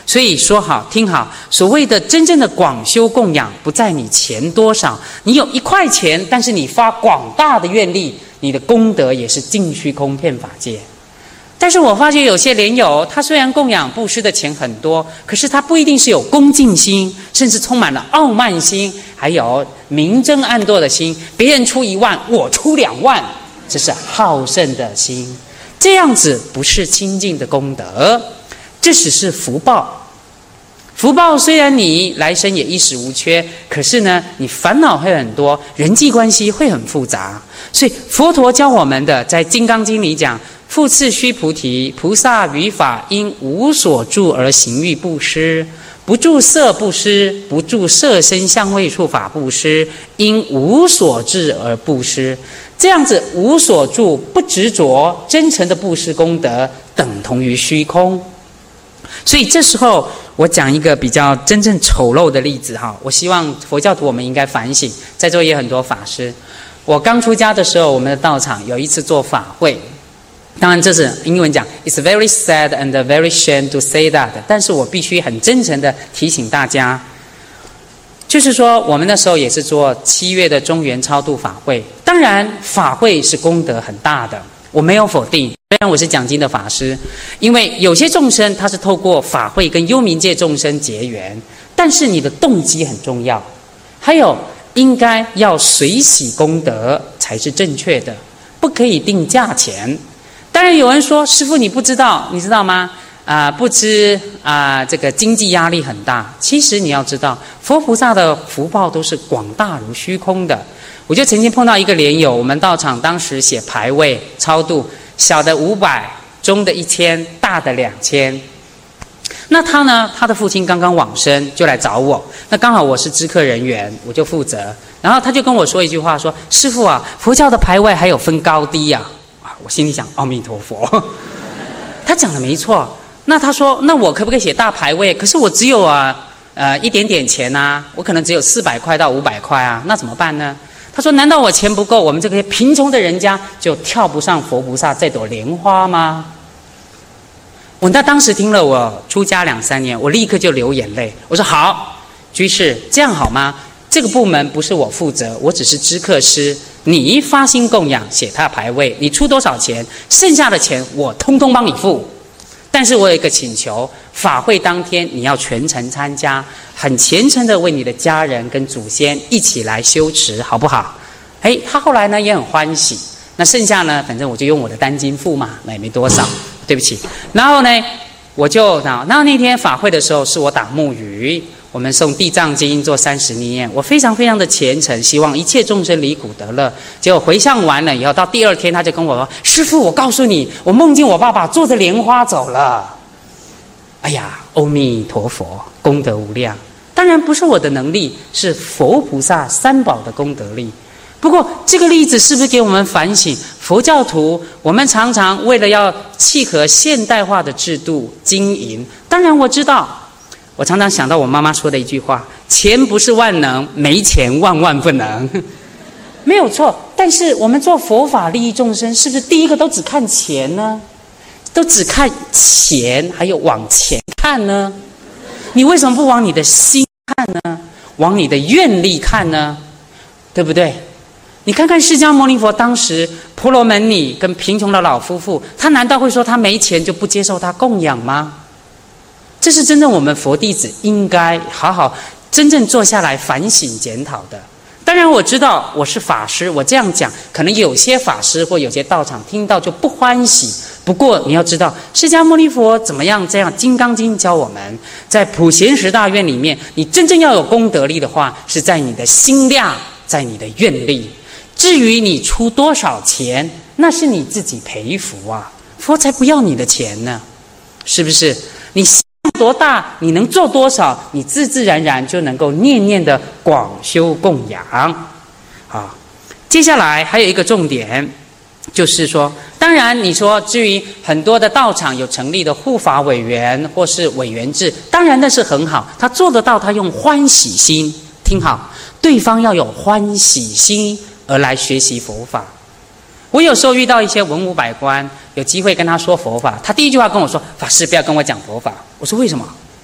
所以说好听好，所谓的真正的广修供养，不在你钱多少，你有一块钱，但是你发广大的愿力，你的功德也是尽虚空遍法界。但是我发觉有些莲友，他虽然供养布施的钱很多，可是他不一定是有恭敬心，甚至充满了傲慢心，还有明争暗斗的心。别人出一万，我出两万，这是好胜的心。这样子不是清净的功德，这只是福报。福报虽然你来生也衣食无缺，可是呢，你烦恼会很多，人际关系会很复杂。所以佛陀教我们的，在《金刚经》里讲，复次须菩提，菩萨于法应无所住而行欲布施，不住色布施，不住色身香味触法布施，应无所至而布施。这样子无所住，不执着，真诚的布施功德，等同于虚空。所以这时候我讲一个比较真正丑陋的例子哈，我希望佛教徒我们应该反省，在座也很多法师。我刚出家的时候，我们的道场有一次做法会，当然这是英文讲 It's very sad and very shame to say that， 但是我必须很真诚的提醒大家，就是说我们那时候也是做七月的中元超度法会，当然法会是功德很大的，我没有否定，虽然我是讲经的法师，因为有些众生他是透过法会跟幽冥界众生结缘，但是你的动机很重要，还有应该要随喜功德才是正确的，不可以定价钱。当然有人说，师父你不知道，你知道吗？啊、呃，不知啊、呃，这个经济压力很大。其实你要知道，佛菩萨的福报都是广大如虚空的。我就曾经碰到一个莲友，我们道场当时写牌位超度，小的五百，中的一千，大的两千。那他呢，他的父亲刚刚往生，就来找我。那刚好我是知客人员，我就负责。然后他就跟我说一句话，说：“师父啊，佛教的牌位还有分高低呀、啊。”我心里想，阿弥陀佛，他讲的没错。那他说，那我可不可以写大牌位？可是我只有啊，呃，一点点钱啊，我可能只有四百块到五百块啊，那怎么办呢？他说，难道我钱不够，我们这个贫穷的人家就跳不上佛菩萨这朵莲花吗？我那当时听了，我出家两三年，我立刻就流眼泪。我说好，居士，这样好吗？这个部门不是我负责，我只是知客师。你发心供养，写他牌位，你出多少钱，剩下的钱我通通帮你付。但是我有一个请求，法会当天你要全程参加，很虔诚的为你的家人跟祖先一起来修持，好不好？哎，他后来呢也很欢喜。那剩下呢，反正我就用我的单金付嘛，那也没多少，对不起。然后呢，我就然后那天法会的时候是我打木鱼，我们诵地藏经做三十念，我非常非常的虔诚，希望一切众生离苦得乐。结果回向完了以后，到第二天他就跟我说：“师父，我告诉你，我梦见我爸爸坐着莲花走了。”哎呀，阿弥陀佛，功德无量。当然不是我的能力，是佛菩萨三宝的功德力。不过这个例子是不是给我们反省？佛教徒我们常常为了要契合现代化的制度经营，当然我知道，我常常想到我妈妈说的一句话：钱不是万能，没钱万万不能。没有错，但是我们做佛法利益众生，是不是第一个都只看钱呢？都只看钱，还有往前看呢？你为什么不往你的心看呢？往你的愿力看呢？对不对？你看看释迦牟尼佛当时婆罗门女跟贫穷的老夫妇，他难道会说他没钱就不接受他供养吗？这是真正我们佛弟子应该好好真正坐下来反省检讨的。当然我知道我是法师，我这样讲可能有些法师或有些道场听到就不欢喜。不过你要知道，释迦牟尼佛怎么样这样，《金刚经》教我们，在普贤十大愿里面，你真正要有功德力的话，是在你的心量，在你的愿力。至于你出多少钱，那是你自己赔福啊，佛才不要你的钱呢，是不是？你心多大，你能做多少，你自自然然就能够念念的广修供养。好，接下来还有一个重点，就是说，当然你说至于很多的道场有成立的护法委员或是委员制，当然那是很好，他做得到，他用欢喜心，听好，对方要有欢喜心而来学习佛法。我有时候遇到一些文武百官，有机会跟他说佛法，他第一句话跟我说：“法师不要跟我讲佛法。”我说：“为什么？”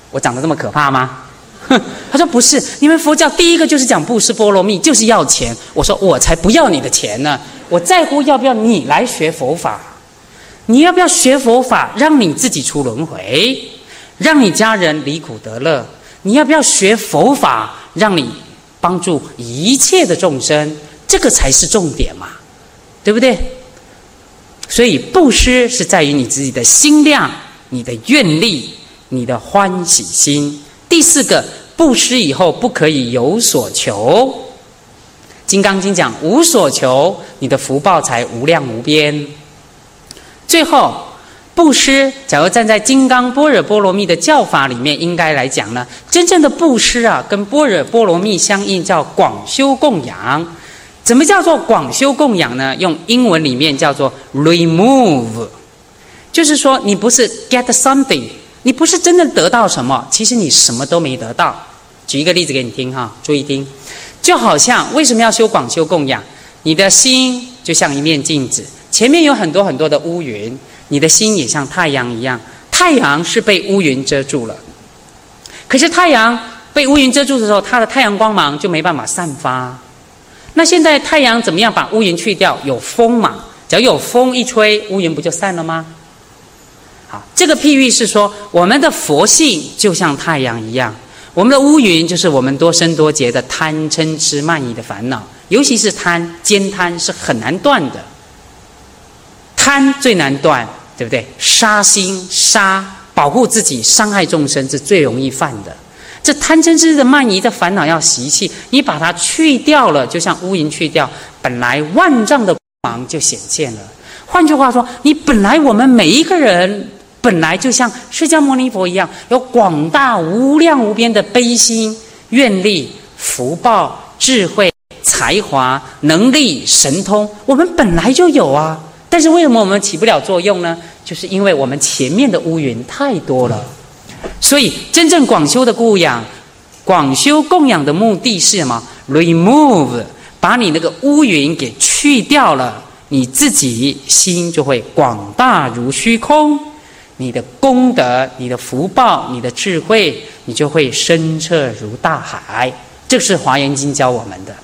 我长得这么可怕吗？他说不是，你们佛教第一个就是讲布施波罗蜜，就是要钱。我说我才不要你的钱呢，我在乎要不要你来学佛法。你要不要学佛法，让你自己出轮回，让你家人离苦得乐？你要不要学佛法，让你帮助一切的众生？这个才是重点嘛，对不对？所以布施是在于你自己的心量、你的愿力、你的欢喜心。第四个，布施以后不可以有所求。金刚经讲无所求，你的福报才无量无边。最后，布施假如站在金刚般若波罗蜜的教法里面，应该来讲呢，真正的布施啊，跟般若波罗蜜相应，叫广修供养。怎么叫做广修供养呢？用英文里面叫做 remove， 就是说你不是 get something， 你不是真的得到什么，其实你什么都没得到。举一个例子给你听哈，注意听。就好像为什么要修广修供养？你的心就像一面镜子，前面有很多很多的乌云，你的心也像太阳一样，太阳是被乌云遮住了。可是太阳被乌云遮住的时候，它的太阳光芒就没办法散发。那现在太阳怎么样把乌云去掉？有风嘛，只要有风一吹，乌云不就散了吗？好，这个譬喻是说，我们的佛性就像太阳一样，我们的乌云就是我们多生多劫的贪嗔痴慢疑的烦恼，尤其是贪，奸贪是很难断的。贪最难断，对不对？杀心、杀保护自己、伤害众生是最容易犯的。这贪嗔痴的慢疑的烦恼要习气，你把它去掉了，就像乌云去掉，本来万丈的光芒就显现了。换句话说，你本来我们每一个人本来就像释迦牟尼佛一样，有广大无量无边的悲心、愿力、福报、智慧、才华、能力、神通，我们本来就有啊。但是为什么我们起不了作用呢？就是因为我们前面的乌云太多了。所以真正广修的供养，广修供养的目的是什么？ remove， 把你那个乌云给去掉了，你自己心就会广大如虚空，你的功德、你的福报、你的智慧，你就会深彻如大海。这是华严经教我们的。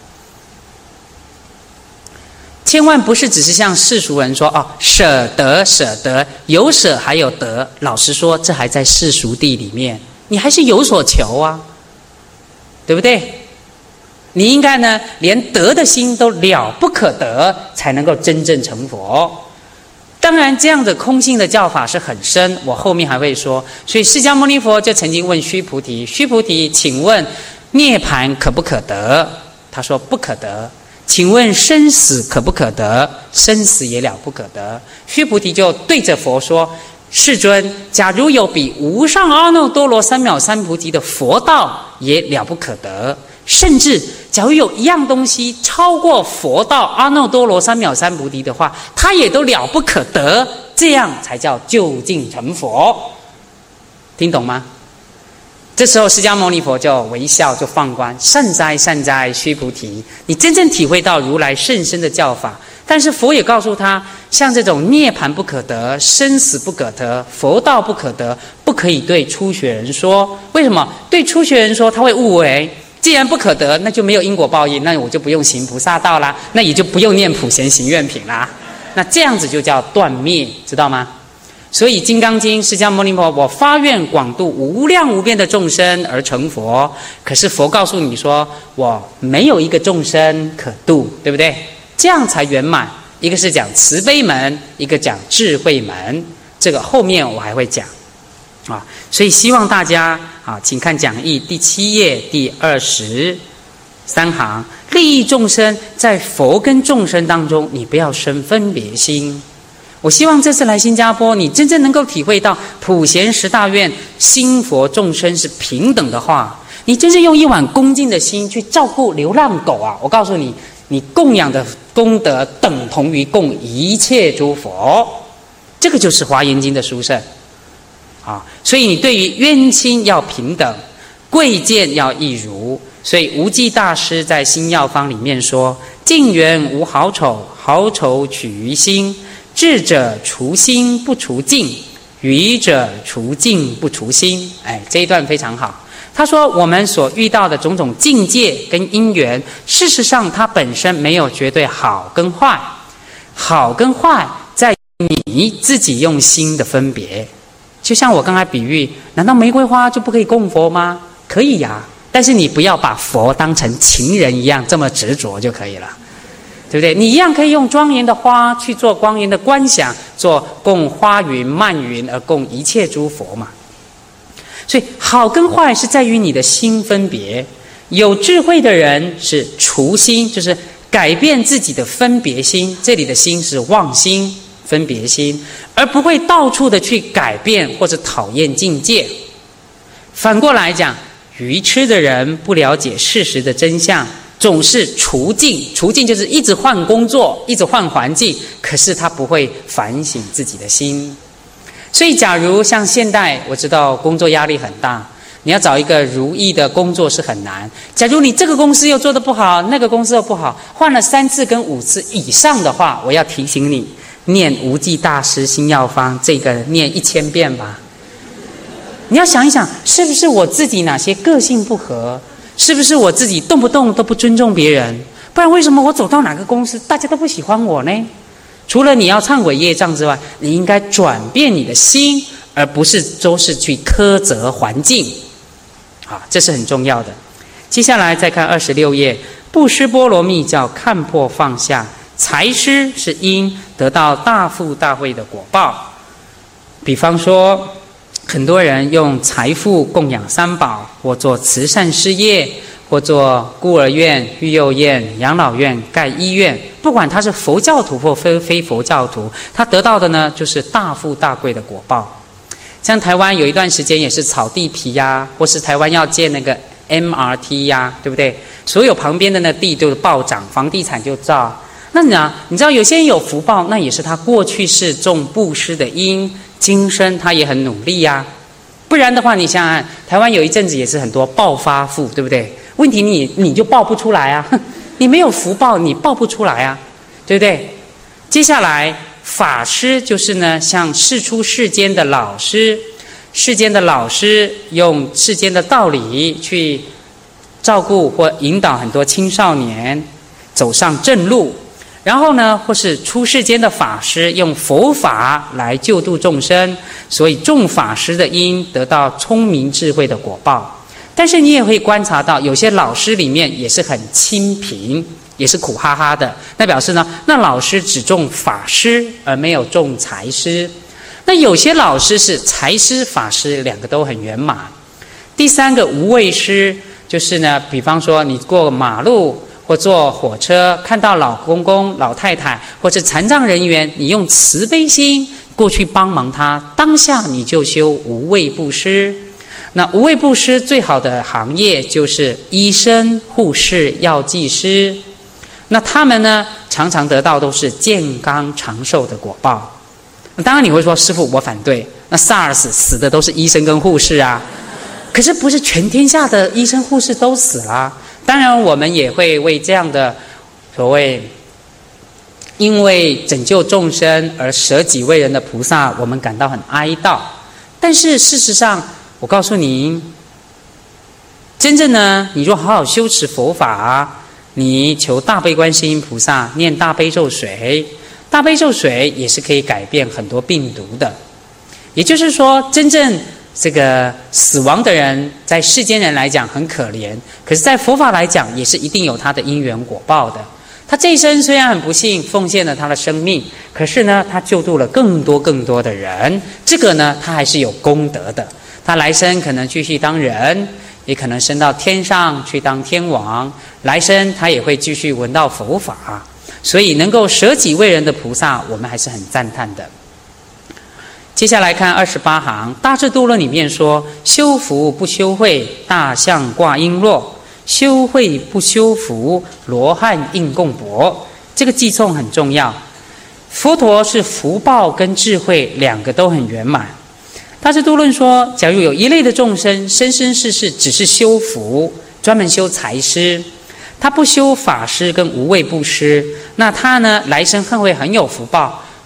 千万不是只是像世俗人说哦，舍得舍得，有舍还有得。老实说，这还在世俗地里面，你还是有所求啊，对不对？你应该呢，连得的心都了不可得，才能够真正成佛。当然，这样的空性的教法是很深，我后面还会说。所以释迦牟尼佛就曾经问须菩提：“须菩提，请问涅槃可不可得？”他说：“不可得。”请问生死可不可得？生死也了不可得。须菩提就对着佛说：“世尊，假如有比无上阿耨多罗三藐三菩提的佛道，也了不可得。甚至假如有一样东西超过佛道阿耨多罗三藐三菩提的话，它也都了不可得。这样才叫究竟成佛。”听懂吗？这时候释迦牟尼佛就微笑，就放光：“善哉善哉，须菩提，你真正体会到如来甚深的教法。但是佛也告诉他，像这种涅槃不可得、生死不可得、佛道不可得，不可以对初学人说。为什么？对初学人说，他会误为，既然不可得，那就没有因果报应，那我就不用行菩萨道啦，那也就不用念普贤行愿品啦。那这样子就叫断灭，知道吗？所以《金刚经》释迦牟尼佛，我发愿广度无量无边的众生而成佛。可是佛告诉你说，我没有一个众生可度，对不对？这样才圆满。一个是讲慈悲门，一个讲智慧门，这个后面我还会讲啊。所以希望大家啊，请看讲义第七页第二十三行，利益众生，在佛跟众生当中，你不要生分别心。我希望这次来新加坡，你真正能够体会到普贤十大愿心佛众生是平等的话，你真正用一碗恭敬的心去照顾流浪狗啊！我告诉你，你供养的功德等同于供一切诸佛，这个就是华严经的殊胜啊！所以你对于冤亲要平等，贵贱要一如。所以无忌大师在心药方里面说：“近缘无好丑，好丑取于心。智者除心不除境， 愚者除境不除心。哎，这一段非常好。他说我们所遇到的种种境界跟因缘，事实上它本身没有绝对好跟坏，好跟坏在你自己用心的分别。就像我刚才比喻，难道玫瑰花就不可以供佛吗？可以呀、啊，但是你不要把佛当成情人一样这么执着就可以了，对不对？你一样可以用庄严的花去做庄严的观想，做供花云漫云而供一切诸佛嘛。所以好跟坏是在于你的心分别。有智慧的人是除心，就是改变自己的分别心，这里的心是妄心分别心，而不会到处的去改变或者讨厌境界。反过来讲，愚痴的人不了解事实的真相，总是除境，除境就是一直换工作，一直换环境，可是他不会反省自己的心。所以假如像现代，我知道工作压力很大，你要找一个如意的工作是很难。假如你这个公司又做得不好，那个公司又不好，换了三次跟五次以上的话，我要提醒你，念无忌大师心药方，这个念一千遍吧。你要想一想，是不是我自己哪些个性不合？是不是我自己动不动都不尊重别人？不然为什么我走到哪个公司，大家都不喜欢我呢？除了你要忏悔业障之外，你应该转变你的心，而不是都是去苛责环境。好，这是很重要的。接下来再看二十六页，布施波罗蜜叫看破放下，财施是因得到大富大慧的果报。比方说，很多人用财富供养三宝，或做慈善事业，或做孤儿院、育幼院、养老院、盖医院，不管他是佛教徒或非非佛教徒，他得到的呢就是大富大贵的果报。像台湾有一段时间也是炒地皮呀、啊，或是台湾要建那个 M R T 呀、啊，对不对？所有旁边的那地都暴涨，房地产就造。那你啊，你知道有些人有福报，那也是他过去是种布施的因，今生他也很努力呀、啊。不然的话，你想想看，台湾有一阵子也是很多暴发户，对不对？问题你你就报不出来啊，你没有福报，你报不出来啊，对不对？接下来法师就是呢，像世出世间的老师，世间的老师用世间的道理去照顾或引导很多青少年走上正路。然后呢，或是出世间的法师用佛法来救度众生，所以众法师的因得到聪明智慧的果报。但是你也会观察到，有些老师里面也是很清贫，也是苦哈哈的。那表示呢，那老师只重法师，而没有重财师。那有些老师是财师、法师两个都很圆满。第三个无畏师，就是呢，比方说你过马路或坐火车，看到老公公、老太太或是残障人员，你用慈悲心过去帮忙他，当下你就修无畏布施。那无畏布施最好的行业就是医生、护士、药剂师。那他们呢，常常得到都是健康长寿的果报。当然你会说，师父我反对，那 SARS 死的都是医生跟护士啊。可是不是全天下的医生护士都死了。当然我们也会为这样的所谓因为拯救众生而舍己为人的菩萨，我们感到很哀悼。但是事实上我告诉你，真正呢，你若好好修持佛法，你求大悲观世音菩萨，念大悲咒水，大悲咒水也是可以改变很多病毒的。也就是说，真正这个死亡的人，在世间人来讲很可怜，可是在佛法来讲，也是一定有他的因缘果报的。他这一生虽然很不幸，奉献了他的生命，可是呢，他救度了更多更多的人，这个呢，他还是有功德的。他来生可能继续当人，也可能升到天上去当天王，来生他也会继续闻到佛法。所以能够舍己为人的菩萨，我们还是很赞叹的。接下来看二十八行，大智度论里面说，修福不修慧，大象挂璎珞；修慧不修福，罗汉应供钵。这个记诵很重要。佛陀是福报跟智慧两个都很圆满。大智度论说，假如有一类的众生，生生世世只是修福，专门修财施，他不修法施跟无畏布施，那他呢，来生会很有福报。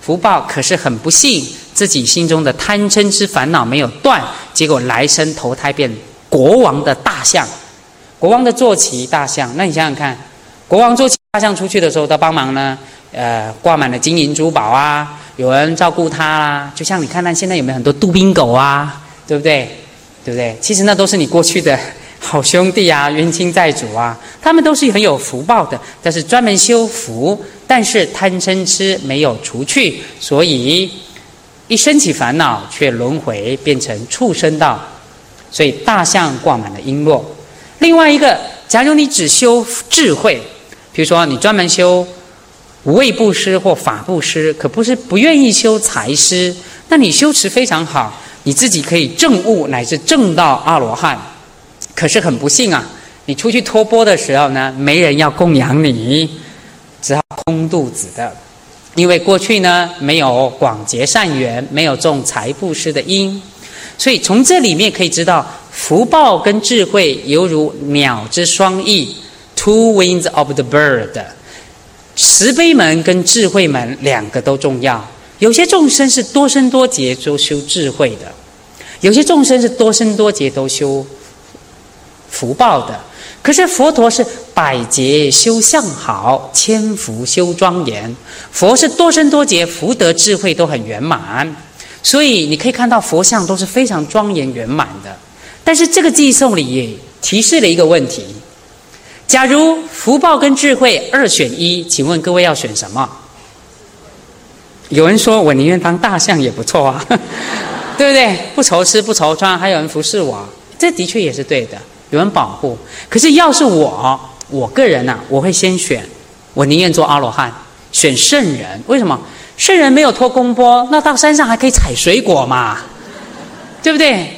福报，可是很不幸，自己心中的贪嗔痴烦恼没有断，结果来生投胎变国王的大象，国王的坐骑大象。那你想想看，国王坐骑大象出去的时候，都帮忙呢，呃，挂满了金银珠宝啊，有人照顾他啦。就像你看看现在有没有很多杜宾狗啊，对不对？对不对？其实那都是你过去的好兄弟啊，冤亲债主啊，他们都是很有福报的，但是专门修福，但是贪嗔痴没有除去，所以一升起烦恼，却轮回变成畜生道。所以大象挂满了璎珞。另外一个，假如你只修智慧，比如说你专门修无畏布施或法布施，可不是不愿意修财施，那你修持非常好，你自己可以证悟乃至证到阿罗汉。可是很不幸啊，你出去托钵的时候呢，没人要供养你，只好空肚子的。因为过去呢没有广结善缘，没有种财布施的因，所以从这里面可以知道，福报跟智慧犹如鸟之双翼 ，two wings of the bird。慈悲门跟智慧门两个都重要。有些众生是多生多劫都修智慧的，有些众生是多生多劫都修福报的。可是佛陀是百劫修相好，千福修庄严。佛是多生多劫福德智慧都很圆满，所以你可以看到佛像都是非常庄严圆满的。但是这个偈颂里也提示了一个问题：假如福报跟智慧二选一，请问各位要选什么？有人说我宁愿当大象也不错啊，对不对？不愁吃不愁穿，还有人服侍我，这的确也是对的，有人保护。可是要是我我个人啊，我会先选，我宁愿做阿罗汉，选圣人。为什么？圣人没有托功钵，那到山上还可以采水果嘛，对不对？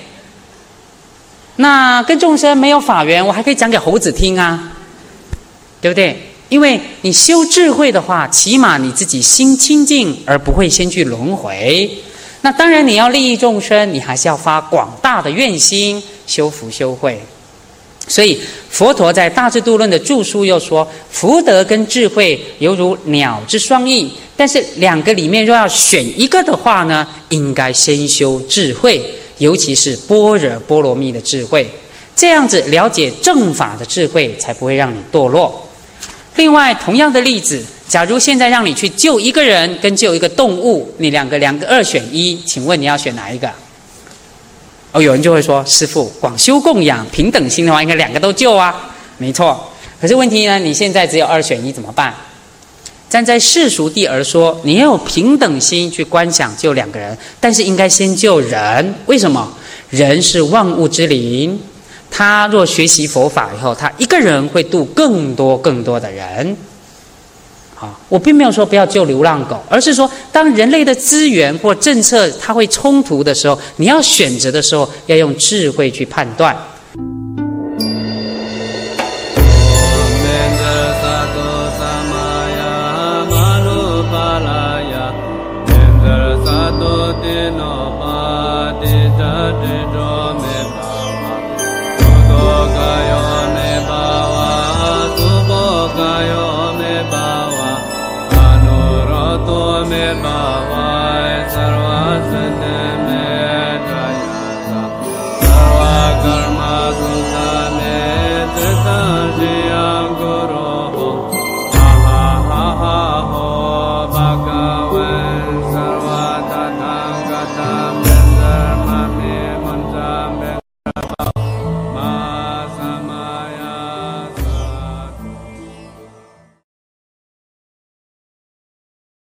那跟众生没有法缘，我还可以讲给猴子听啊，对不对？因为你修智慧的话，起码你自己心清净，而不会先去轮回。那当然你要利益众生，你还是要发广大的愿心，修福修慧。所以佛陀在《大智度论》的注疏又说，福德跟智慧犹如鸟之双翼，但是两个里面若要选一个的话呢，应该先修智慧，尤其是般若波罗蜜的智慧，这样子了解正法的智慧，才不会让你堕落。另外同样的例子，假如现在让你去救一个人跟救一个动物，你两个两个二选一，请问你要选哪一个？哦，有人就会说，师父，广修供养平等心的话，应该两个都救啊。没错，可是问题呢，你现在只有二选一怎么办？站在世俗地而说，你要有平等心去观想救两个人，但是应该先救人。为什么？人是万物之灵，他若学习佛法以后，他一个人会度更多更多的人。好，我并没有说不要救流浪狗，而是说当人类的资源或政策它会冲突的时候，你要选择的时候，要用智慧去判断。 me bhava